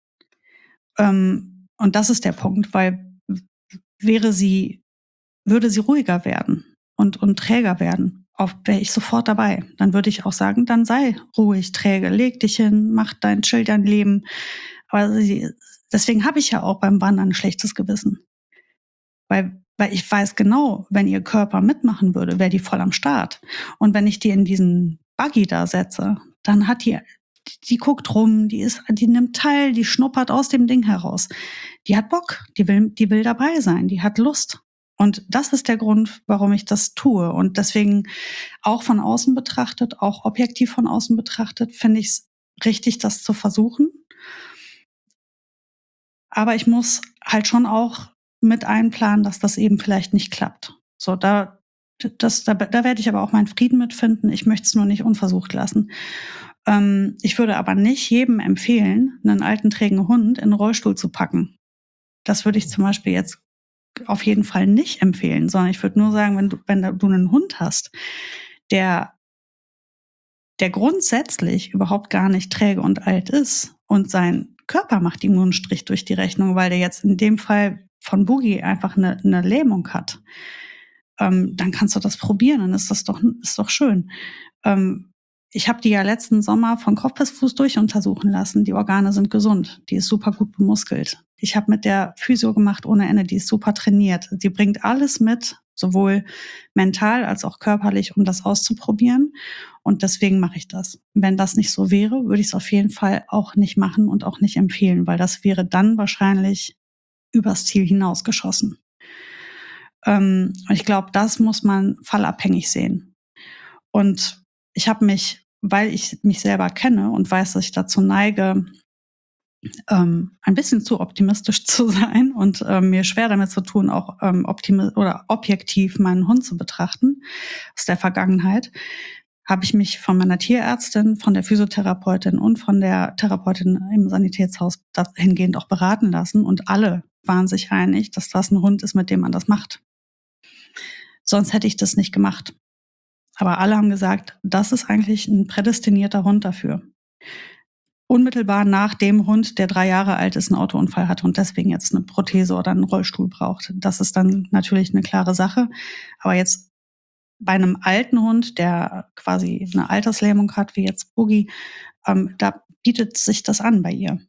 S2: Ähm, und das ist der Punkt, weil wäre sie, würde sie ruhiger werden und, und träger werden, wäre ich sofort dabei. Dann würde ich auch sagen, dann sei ruhig, träge, leg dich hin, mach dein, chill dein Leben. Aber sie, deswegen habe ich ja auch beim Wandern ein schlechtes Gewissen. Weil, weil ich weiß genau, wenn ihr Körper mitmachen würde, wäre die voll am Start. Und wenn ich die in diesen Buggy da setze, dann hat die, die guckt rum, die ist, die nimmt teil, die schnuppert aus dem Ding heraus. Die hat Bock, die will, die will dabei sein, die hat Lust. Und das ist der Grund, warum ich das tue. Und deswegen auch von außen betrachtet, auch objektiv von außen betrachtet, finde ich es richtig, das zu versuchen. Aber ich muss halt schon auch mit einplanen, dass das eben vielleicht nicht klappt. So, da, das, da, da werde ich aber auch meinen Frieden mitfinden. Ich möchte es nur nicht unversucht lassen. Ähm, ich würde aber nicht jedem empfehlen, einen alten, trägen Hund in einen Rollstuhl zu packen. Das würde ich zum Beispiel jetzt auf jeden Fall nicht empfehlen, sondern ich würde nur sagen, wenn du, wenn du einen Hund hast, der, der grundsätzlich überhaupt gar nicht träge und alt ist und sein Körper macht ihm nur einen Strich durch die Rechnung, weil der jetzt in dem Fall von Boogie einfach eine, eine Lähmung hat, ähm, dann kannst du das probieren, dann ist das doch, ist doch schön. Ähm, ich habe die ja letzten Sommer von Kopf bis Fuß durchuntersuchen lassen. Die Organe sind gesund. Die ist super gut bemuskelt. Ich habe mit der Physio gemacht ohne Ende. Die ist super trainiert. Die bringt alles mit, sowohl mental als auch körperlich, um das auszuprobieren. Und deswegen mache ich das. Wenn das nicht so wäre, würde ich es auf jeden Fall auch nicht machen und auch nicht empfehlen, weil das wäre dann wahrscheinlich übers Ziel hinausgeschossen. Ähm, und ich glaube, das muss man fallabhängig sehen. Und ich habe mich, weil ich mich selber kenne und weiß, dass ich dazu neige, ähm, ein bisschen zu optimistisch zu sein und ähm, mir schwer damit zu tun, auch ähm, optimi- oder objektiv meinen Hund zu betrachten aus der Vergangenheit, habe ich mich von meiner Tierärztin, von der Physiotherapeutin und von der Therapeutin im Sanitätshaus dahingehend auch beraten lassen. Und alle waren sich einig, dass das ein Hund ist, mit dem man das macht. Sonst hätte ich das nicht gemacht. Aber alle haben gesagt, das ist eigentlich ein prädestinierter Hund dafür. Unmittelbar nach dem Hund, der drei Jahre alt ist, einen Autounfall hatte und deswegen jetzt eine Prothese oder einen Rollstuhl braucht. Das ist dann natürlich eine klare Sache. Aber jetzt bei einem alten Hund, der quasi eine Alterslähmung hat, wie jetzt Boogie, ähm, da bietet sich das an bei ihr.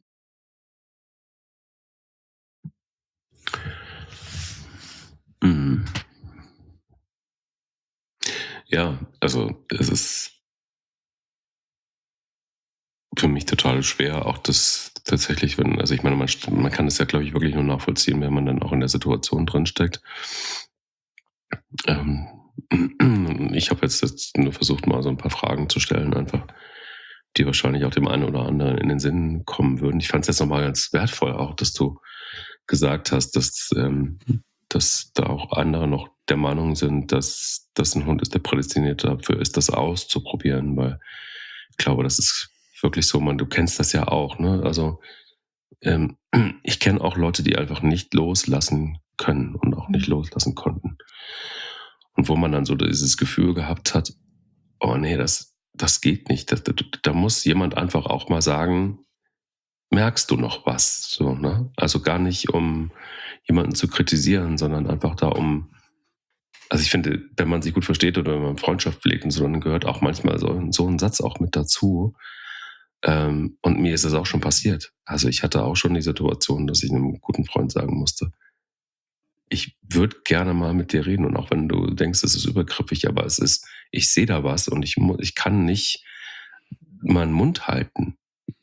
S1: Mhm. Ja, also es ist für mich total schwer, auch das tatsächlich, wenn, also ich meine, man, man kann es ja, glaube ich, wirklich nur nachvollziehen, wenn man dann auch in der Situation drinsteckt. Ähm, ich habe jetzt, jetzt nur versucht, mal so ein paar Fragen zu stellen, einfach, die wahrscheinlich auch dem einen oder anderen in den Sinn kommen würden. Ich fand es jetzt nochmal ganz wertvoll auch, dass du gesagt hast, dass, ähm, dass da auch andere noch der Meinung sind, dass das ein Hund ist, der prädestiniert dafür ist, das auszuprobieren, weil ich glaube, das ist wirklich so, man, du kennst das ja auch, ne? Also ähm, ich kenne auch Leute, die einfach nicht loslassen können und auch nicht loslassen konnten. Und wo man dann so dieses Gefühl gehabt hat, oh nee, das, das geht nicht. Da, da, da muss jemand einfach auch mal sagen, merkst du noch was? So, ne? Also gar nicht, um jemanden zu kritisieren, sondern einfach da, um, also ich finde, wenn man sich gut versteht oder wenn man Freundschaft pflegt und so, dann gehört auch manchmal so, so ein Satz auch mit dazu. Ähm, und mir ist das auch schon passiert. Also ich hatte auch schon die Situation, dass ich einem guten Freund sagen musste, ich würde gerne mal mit dir reden. Und auch wenn du denkst, es ist übergriffig, aber es ist, ich sehe da was und ich, ich kann nicht meinen Mund halten.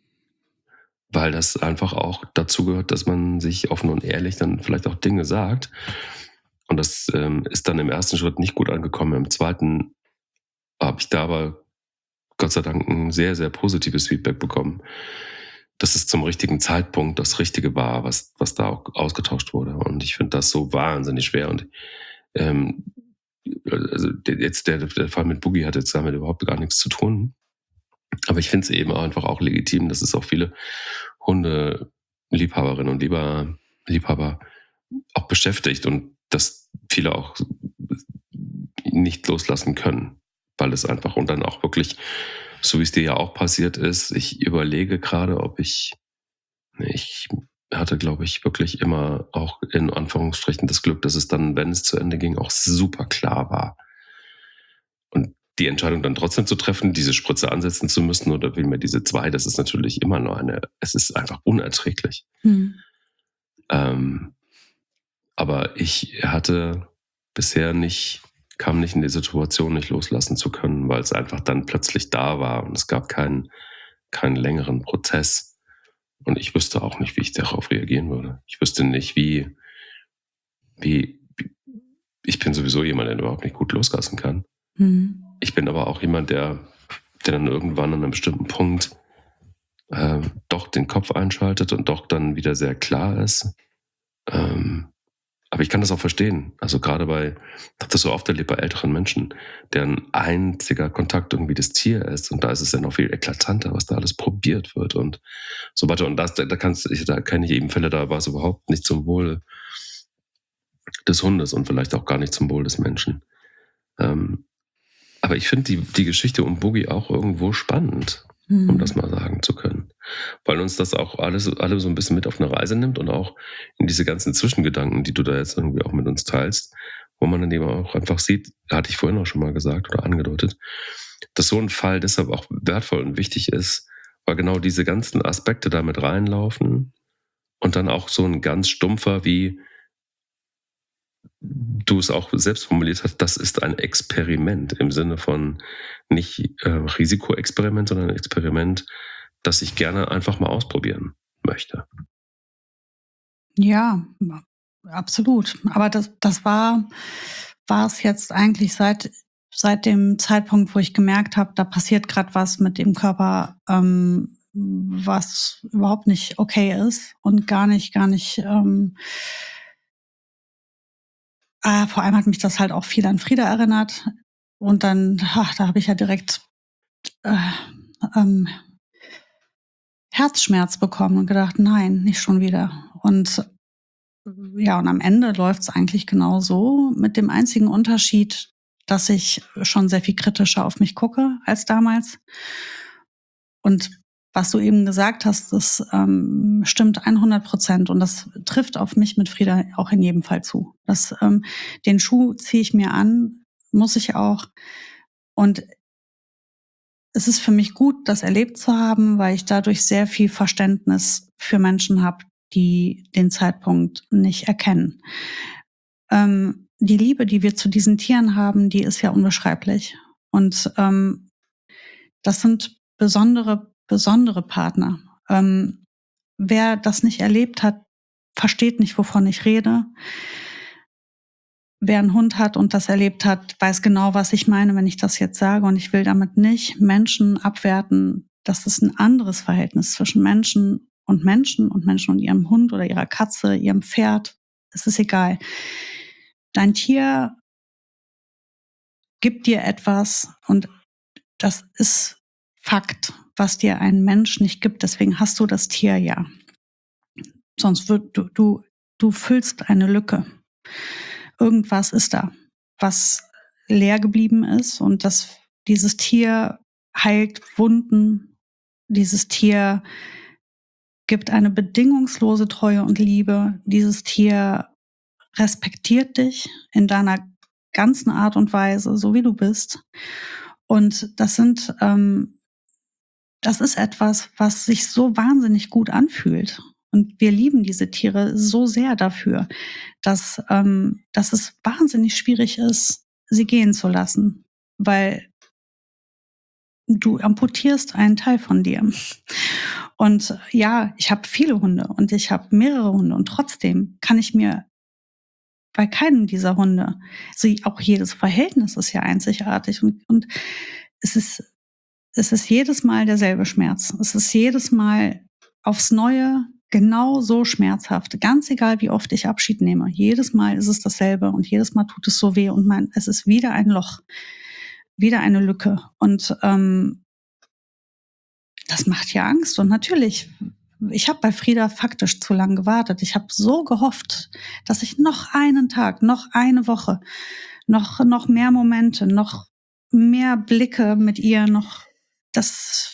S1: Weil das einfach auch dazu gehört, dass man sich offen und ehrlich dann vielleicht auch Dinge sagt. Und das ähm, ist dann im ersten Schritt nicht gut angekommen. Im zweiten habe ich da aber Gott sei Dank ein sehr, sehr positives Feedback bekommen, dass es zum richtigen Zeitpunkt das Richtige war, was, was da auch ausgetauscht wurde. Und ich finde das so wahnsinnig schwer. Und ähm, also jetzt der, der Fall mit Boogie hat jetzt damit überhaupt gar nichts zu tun. Aber ich finde es eben auch einfach auch legitim, dass es auch viele Hundeliebhaberinnen und Lieber, Liebhaber auch beschäftigt und dass viele auch nicht loslassen können, weil es einfach und dann auch wirklich, so wie es dir ja auch passiert ist, ich überlege gerade, ob ich, ich hatte, glaube ich, wirklich immer auch in Anführungsstrichen das Glück, dass es dann, wenn es zu Ende ging, auch super klar war. Und die Entscheidung dann trotzdem zu treffen, diese Spritze ansetzen zu müssen oder vielmehr diese zwei, das ist natürlich immer noch eine, es ist einfach unerträglich. Hm. Ähm, aber ich hatte bisher nicht, kam nicht in die Situation, nicht loslassen zu können, weil es einfach dann plötzlich da war und es gab keinen, keinen längeren Prozess. Und ich wüsste auch nicht, wie ich darauf reagieren würde. Ich wüsste nicht, wie, wie, wie ich bin sowieso jemand, der überhaupt nicht gut loslassen kann.
S2: Mhm.
S1: Ich bin aber auch jemand, der, der dann irgendwann an einem bestimmten Punkt äh, doch den Kopf einschaltet und doch dann wieder sehr klar ist. Ähm, aber ich kann das auch verstehen. Also gerade bei, ich habe das so oft erlebt bei älteren Menschen, deren einziger Kontakt irgendwie das Tier ist. Und da ist es ja noch viel eklatanter, was da alles probiert wird und so weiter. Und das, da, kannst, ich, da kenne ich eben Fälle, da war es überhaupt nicht zum Wohl des Hundes und vielleicht auch gar nicht zum Wohl des Menschen. Ähm, aber ich finde die, die Geschichte um Boogie auch irgendwo spannend,
S2: Mhm.
S1: um das mal sagen zu können. Weil uns das auch alles, alle so ein bisschen mit auf eine Reise nimmt und auch in diese ganzen Zwischengedanken, die du da jetzt irgendwie auch mit uns teilst, wo man dann eben auch einfach sieht, hatte ich vorhin auch schon mal gesagt oder angedeutet, dass so ein Fall deshalb auch wertvoll und wichtig ist, weil genau diese ganzen Aspekte da mit reinlaufen und dann auch so ein ganz stumpfer, wie du es auch selbst formuliert hast, das ist ein Experiment im Sinne von nicht äh, Risikoexperiment, sondern ein Experiment, das ich gerne einfach mal ausprobieren möchte.
S2: Ja, absolut. Aber das, das war, war es jetzt eigentlich seit, seit dem Zeitpunkt, wo ich gemerkt habe, da passiert gerade was mit dem Körper, ähm, was überhaupt nicht okay ist und gar nicht, gar nicht. Ähm, äh, vor allem hat mich das halt auch viel an Frieda erinnert. Und dann, ach, da habe ich ja direkt äh, ähm, Herzschmerz bekommen und gedacht, nein, nicht schon wieder. Und ja, und am Ende läuft es eigentlich genau so, mit dem einzigen Unterschied, dass ich schon sehr viel kritischer auf mich gucke als damals. Und was du eben gesagt hast, das ähm, stimmt hundert Prozent und das trifft auf mich mit Frieda auch in jedem Fall zu. Das, ähm, den Schuh ziehe ich mir an, muss ich auch. Und es ist für mich gut, das erlebt zu haben, weil ich dadurch sehr viel Verständnis für Menschen habe, die den Zeitpunkt nicht erkennen. Ähm, die Liebe, die wir zu diesen Tieren haben, die ist ja unbeschreiblich. Und ähm, das sind besondere, besondere Partner. Ähm, wer das nicht erlebt hat, versteht nicht, wovon ich rede. Wer einen Hund hat und das erlebt hat, weiß genau, was ich meine, wenn ich das jetzt sage. Und ich will damit nicht Menschen abwerten. Das ist ein anderes Verhältnis zwischen Menschen und Menschen und Menschen und ihrem Hund oder ihrer Katze, ihrem Pferd. Es ist egal. Dein Tier gibt dir etwas und das ist Fakt, was dir ein Mensch nicht gibt. Deswegen hast du das Tier ja. Sonst wird du, du, du füllst eine Lücke. Irgendwas ist da, was leer geblieben ist und das, dieses Tier heilt Wunden. Dieses Tier gibt eine bedingungslose Treue und Liebe. Dieses Tier respektiert dich in deiner ganzen Art und Weise, so wie du bist. Und das sind, ähm, das ist etwas, was sich so wahnsinnig gut anfühlt. Und wir lieben diese Tiere so sehr dafür, dass, ähm, dass es wahnsinnig schwierig ist, sie gehen zu lassen, weil du amputierst einen Teil von dir. Und ja, ich habe viele Hunde und ich habe mehrere Hunde und trotzdem kann ich mir bei keinem dieser Hunde, also auch jedes Verhältnis ist ja einzigartig und, und es ist, es ist jedes Mal derselbe Schmerz. Es ist jedes Mal aufs Neue genau so schmerzhaft. Ganz egal, wie oft ich Abschied nehme. Jedes Mal ist es dasselbe und jedes Mal tut es so weh und man, es ist wieder ein Loch, wieder eine Lücke. Und ähm, das macht ja Angst. Und natürlich, ich habe bei Frieda faktisch zu lange gewartet. Ich habe so gehofft, dass ich noch einen Tag, noch eine Woche, noch, noch mehr Momente, noch mehr Blicke mit ihr, noch das.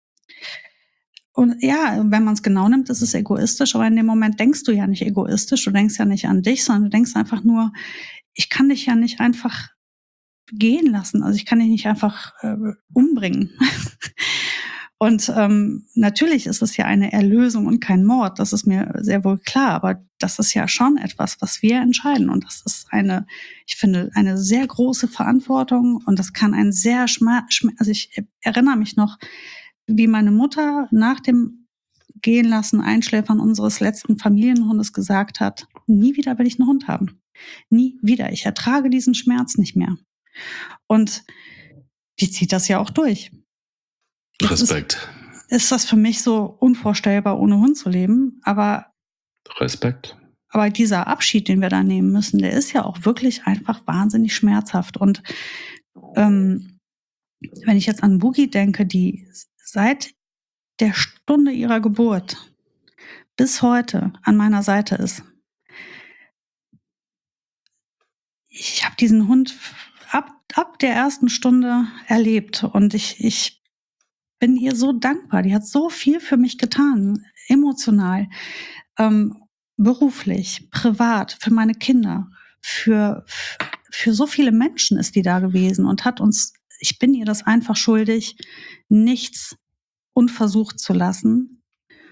S2: Und ja, wenn man es genau nimmt, ist es egoistisch, aber in dem Moment denkst du ja nicht egoistisch, du denkst ja nicht an dich, sondern du denkst einfach nur, ich kann dich ja nicht einfach gehen lassen, also ich kann dich nicht einfach äh, umbringen. Und ähm, natürlich ist es ja eine Erlösung und kein Mord, das ist mir sehr wohl klar, aber das ist ja schon etwas, was wir entscheiden und das ist eine, ich finde, eine sehr große Verantwortung und das kann ein sehr schma, schma also ich erinnere mich noch, wie meine Mutter nach dem Gehen lassen, Einschläfern unseres letzten Familienhundes gesagt hat, nie wieder will ich einen Hund haben. Nie wieder. Ich ertrage diesen Schmerz nicht mehr. Und die zieht das ja auch durch. Jetzt
S1: Respekt.
S2: Ist, ist das für mich so unvorstellbar, ohne Hund zu leben. Aber
S1: Respekt.
S2: Aber dieser Abschied, den wir da nehmen müssen, der ist ja auch wirklich einfach wahnsinnig schmerzhaft. Und ähm, wenn ich jetzt an Boogie denke, die seit der Stunde ihrer Geburt bis heute an meiner Seite ist. Ich habe diesen Hund ab, ab der ersten Stunde erlebt und ich, ich bin ihr so dankbar. Die hat so viel für mich getan, emotional, ähm, beruflich, privat, für meine Kinder, für, für so viele Menschen ist die da gewesen und hat uns, ich bin ihr das einfach schuldig, nichts unversucht zu lassen,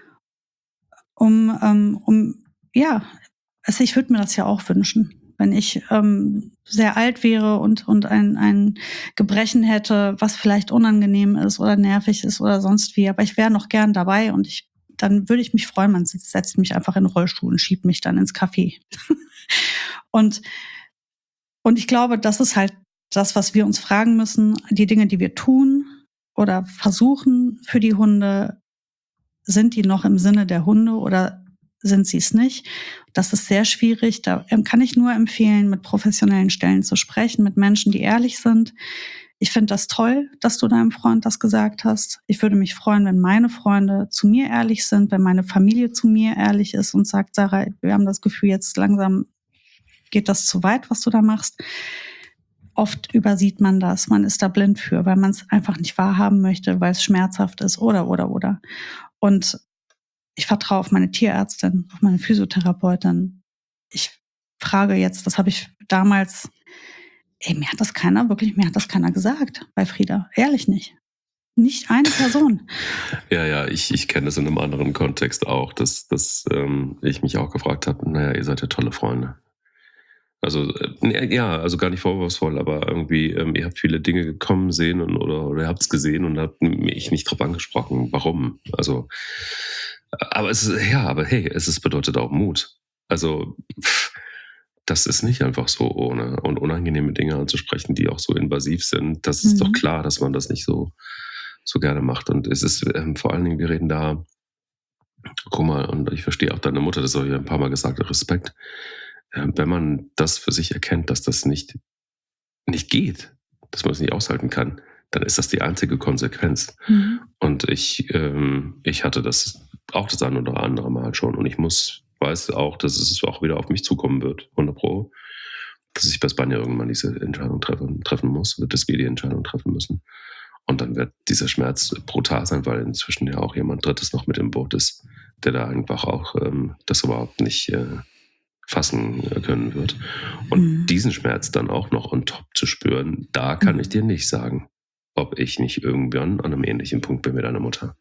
S2: um, ähm, um ja, also ich würde mir das ja auch wünschen, wenn ich ähm, sehr alt wäre und, und ein, ein Gebrechen hätte, was vielleicht unangenehm ist oder nervig ist oder sonst wie, aber ich wäre noch gern dabei und ich dann würde ich mich freuen, man setzt, setzt mich einfach in den Rollstuhl und schiebt mich dann ins Café. und, und ich glaube, das ist halt das, was wir uns fragen müssen, die Dinge, die wir tun oder versuchen für die Hunde, sind die noch im Sinne der Hunde oder sind sie es nicht? Das ist sehr schwierig. Da kann ich nur empfehlen, mit professionellen Stellen zu sprechen, mit Menschen, die ehrlich sind. Ich finde das toll, dass du deinem Freund das gesagt hast. Ich würde mich freuen, wenn meine Freunde zu mir ehrlich sind, wenn meine Familie zu mir ehrlich ist und sagt, Sarah, wir haben das Gefühl, jetzt langsam geht das zu weit, was du da machst. Oft übersieht man das, man ist da blind für, weil man es einfach nicht wahrhaben möchte, weil es schmerzhaft ist oder, oder, oder. Und ich vertraue auf meine Tierärztin, auf meine Physiotherapeutin. Ich frage jetzt, das habe ich damals, ey, mir hat das keiner, wirklich, mir hat das keiner gesagt bei Frieda. Ehrlich nicht. Nicht eine Person.
S1: Ja, ja, ich, ich kenne das in einem anderen Kontext auch, dass, dass ähm, ich mich auch gefragt habe, naja, ihr seid ja tolle Freunde. Also, äh, ja, also gar nicht vorwurfsvoll, aber irgendwie, ähm, ihr habt viele Dinge gekommen sehen und, oder, oder ihr habt es gesehen und habt mich nicht drauf angesprochen. Warum? Also, aber es ist, ja, aber hey, es ist, bedeutet auch Mut. Also, pff, das ist nicht einfach so ohne und unangenehme Dinge anzusprechen, die auch so invasiv sind. Das ist mhm. doch klar, dass man das nicht so, so gerne macht. Und es ist ähm, vor allen Dingen, wir reden da, guck mal, und ich verstehe auch deine Mutter, das habe ich ein paar Mal gesagt, Respekt. Ähm, wenn man das für sich erkennt, dass das nicht, nicht geht, dass man es nicht aushalten kann, dann ist das die einzige Konsequenz. Mhm. Und ich, ähm, ich hatte das auch das ein oder andere Mal schon. Und ich muss, weiß auch, dass es auch wieder auf mich zukommen wird, hundert Pro, dass ich bei Spanja irgendwann diese Entscheidung treffen, treffen muss, dass wir die Entscheidung treffen müssen. Und dann wird dieser Schmerz brutal sein, weil inzwischen ja auch jemand Drittes noch mit im Boot ist, der da einfach auch ähm, das überhaupt nicht äh, fassen können wird. Und mhm. diesen Schmerz dann auch noch on top zu spüren, da kann mhm. ich dir nicht sagen, ob ich nicht irgendwann an einem ähnlichen Punkt bin mit deiner Mutter.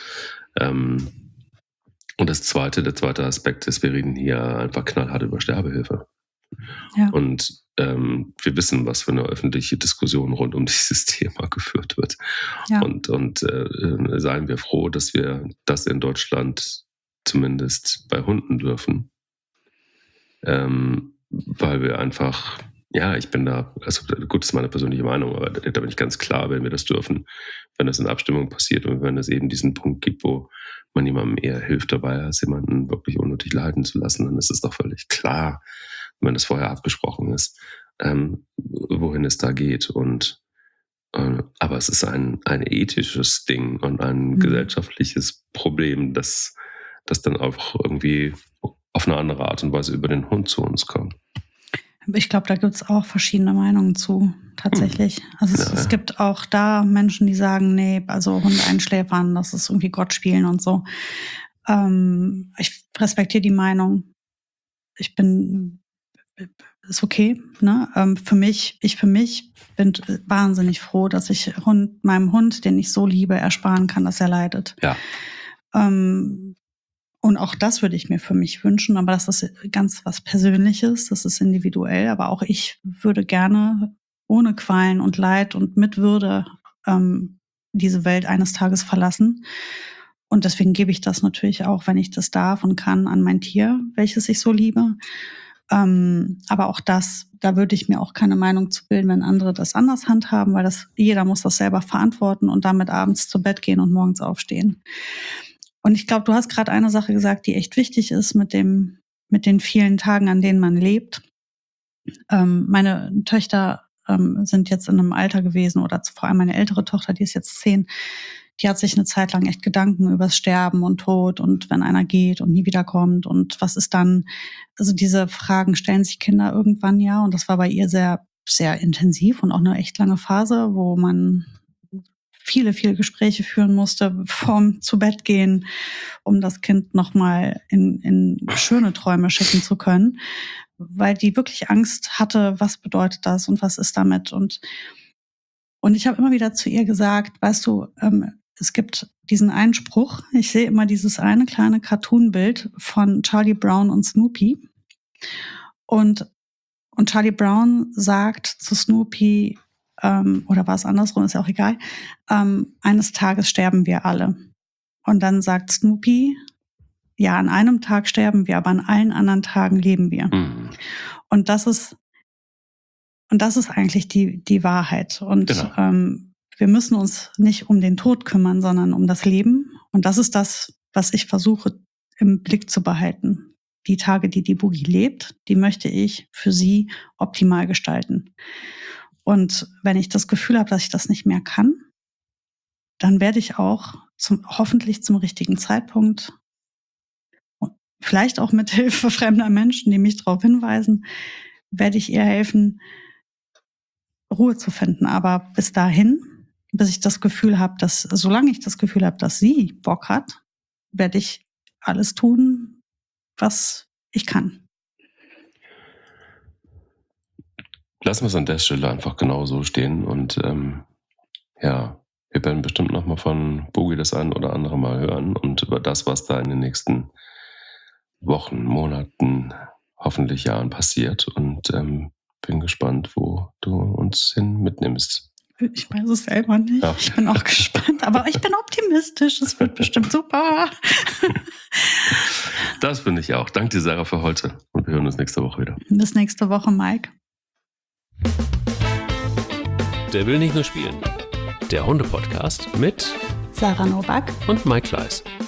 S1: Ähm, und das zweite, der zweite Aspekt ist, wir reden hier einfach knallhart über Sterbehilfe. Ja. Und ähm, wir wissen, was für eine öffentliche Diskussion rund um dieses Thema geführt wird. Ja. Und, und äh, seien wir froh, dass wir das in Deutschland zumindest bei Hunden dürfen. Ähm, weil wir einfach, ja, ich bin da, also gut, das ist meine persönliche Meinung, aber da bin ich ganz klar, wenn wir das dürfen, wenn das in Abstimmung passiert und wenn es eben diesen Punkt gibt, wo man jemandem eher hilft dabei, als jemanden wirklich unnötig leiden zu lassen, dann ist es doch völlig klar, wenn das vorher abgesprochen ist, ähm, wohin es da geht. Und äh, aber es ist ein, ein ethisches Ding und ein mhm. gesellschaftliches Problem, das, das dann auch irgendwie auf eine andere Art und Weise über den Hund zu uns kommt.
S2: Ich glaube, da gibt es auch verschiedene Meinungen zu, tatsächlich. Also es, ja. es gibt auch da Menschen, die sagen, nee, also Hunde einschläfern, das ist irgendwie Gott spielen und so. Ähm, ich respektiere die Meinung. Ich bin, ist okay, ne? Ähm, für mich, ich für mich bin wahnsinnig froh, dass ich Hund, meinem Hund, den ich so liebe, ersparen kann, dass er leidet.
S1: Ja.
S2: Ähm, Und auch das würde ich mir für mich wünschen, aber das ist ganz was Persönliches, das ist individuell, aber auch ich würde gerne ohne Qualen und Leid und mit Würde ähm, diese Welt eines Tages verlassen. Und deswegen gebe ich das natürlich auch, wenn ich das darf und kann, an mein Tier, welches ich so liebe. Ähm, aber auch das, da würde ich mir auch keine Meinung zu bilden, wenn andere das anders handhaben, weil das, jeder muss das selber verantworten und damit abends zu Bett gehen und morgens aufstehen. Und ich glaube, du hast gerade eine Sache gesagt, die echt wichtig ist mit dem, mit den vielen Tagen, an denen man lebt. Ähm, meine Töchter ähm, sind jetzt in einem Alter gewesen, oder vor allem meine ältere Tochter, die ist jetzt zehn, die hat sich eine Zeit lang echt Gedanken übers Sterben und Tod und wenn einer geht und nie wiederkommt und was ist dann. Also diese Fragen stellen sich Kinder irgendwann ja, und das war bei ihr sehr, sehr intensiv und auch eine echt lange Phase, wo man viele, viele Gespräche führen musste vorm zu Bett gehen, um das Kind nochmal in, in schöne Träume schicken zu können, weil die wirklich Angst hatte, was bedeutet das und was ist damit. Und, und ich habe immer wieder zu ihr gesagt, weißt du, ähm, es gibt diesen einen Spruch, ich sehe immer dieses eine kleine Cartoonbild von Charlie Brown und Snoopy. Und, und Charlie Brown sagt zu Snoopy, ähm, oder war es andersrum, ist ja auch egal, ähm, eines Tages sterben wir alle. Und dann sagt Snoopy, ja, an einem Tag sterben wir, aber an allen anderen Tagen leben wir.
S1: Mhm.
S2: Und das ist, und das ist eigentlich die, die Wahrheit. Und
S1: Genau.
S2: ähm, wir müssen uns nicht um den Tod kümmern, sondern um das Leben. Und das ist das, was ich versuche im Blick zu behalten. Die Tage, die die Boogie lebt, die möchte ich für sie optimal gestalten. Und wenn ich das Gefühl habe, dass ich das nicht mehr kann, dann werde ich auch zum, hoffentlich zum richtigen Zeitpunkt, vielleicht auch mit Hilfe fremder Menschen, die mich darauf hinweisen, werde ich ihr helfen, Ruhe zu finden. Aber bis dahin, bis ich das Gefühl habe, dass, solange ich das Gefühl habe, dass sie Bock hat, werde ich alles tun, was ich kann.
S1: Lassen wir es an der Stelle einfach genau so stehen. Und ähm, ja, wir werden bestimmt nochmal von Boogie das ein oder andere Mal hören und über das, was da in den nächsten Wochen, Monaten, hoffentlich Jahren passiert. Und ähm, bin gespannt, wo du uns hin mitnimmst.
S2: Ich weiß es selber nicht. Ja. Ich bin auch gespannt, aber ich bin optimistisch. Es wird bestimmt super.
S1: Das finde ich auch. Danke dir, Sarah, für heute. Und wir hören uns nächste Woche wieder.
S2: Bis nächste Woche, Mike.
S3: Der will nicht nur spielen. Der Hunde-Podcast mit
S2: Sarah Novak
S3: und Mike Kleiss.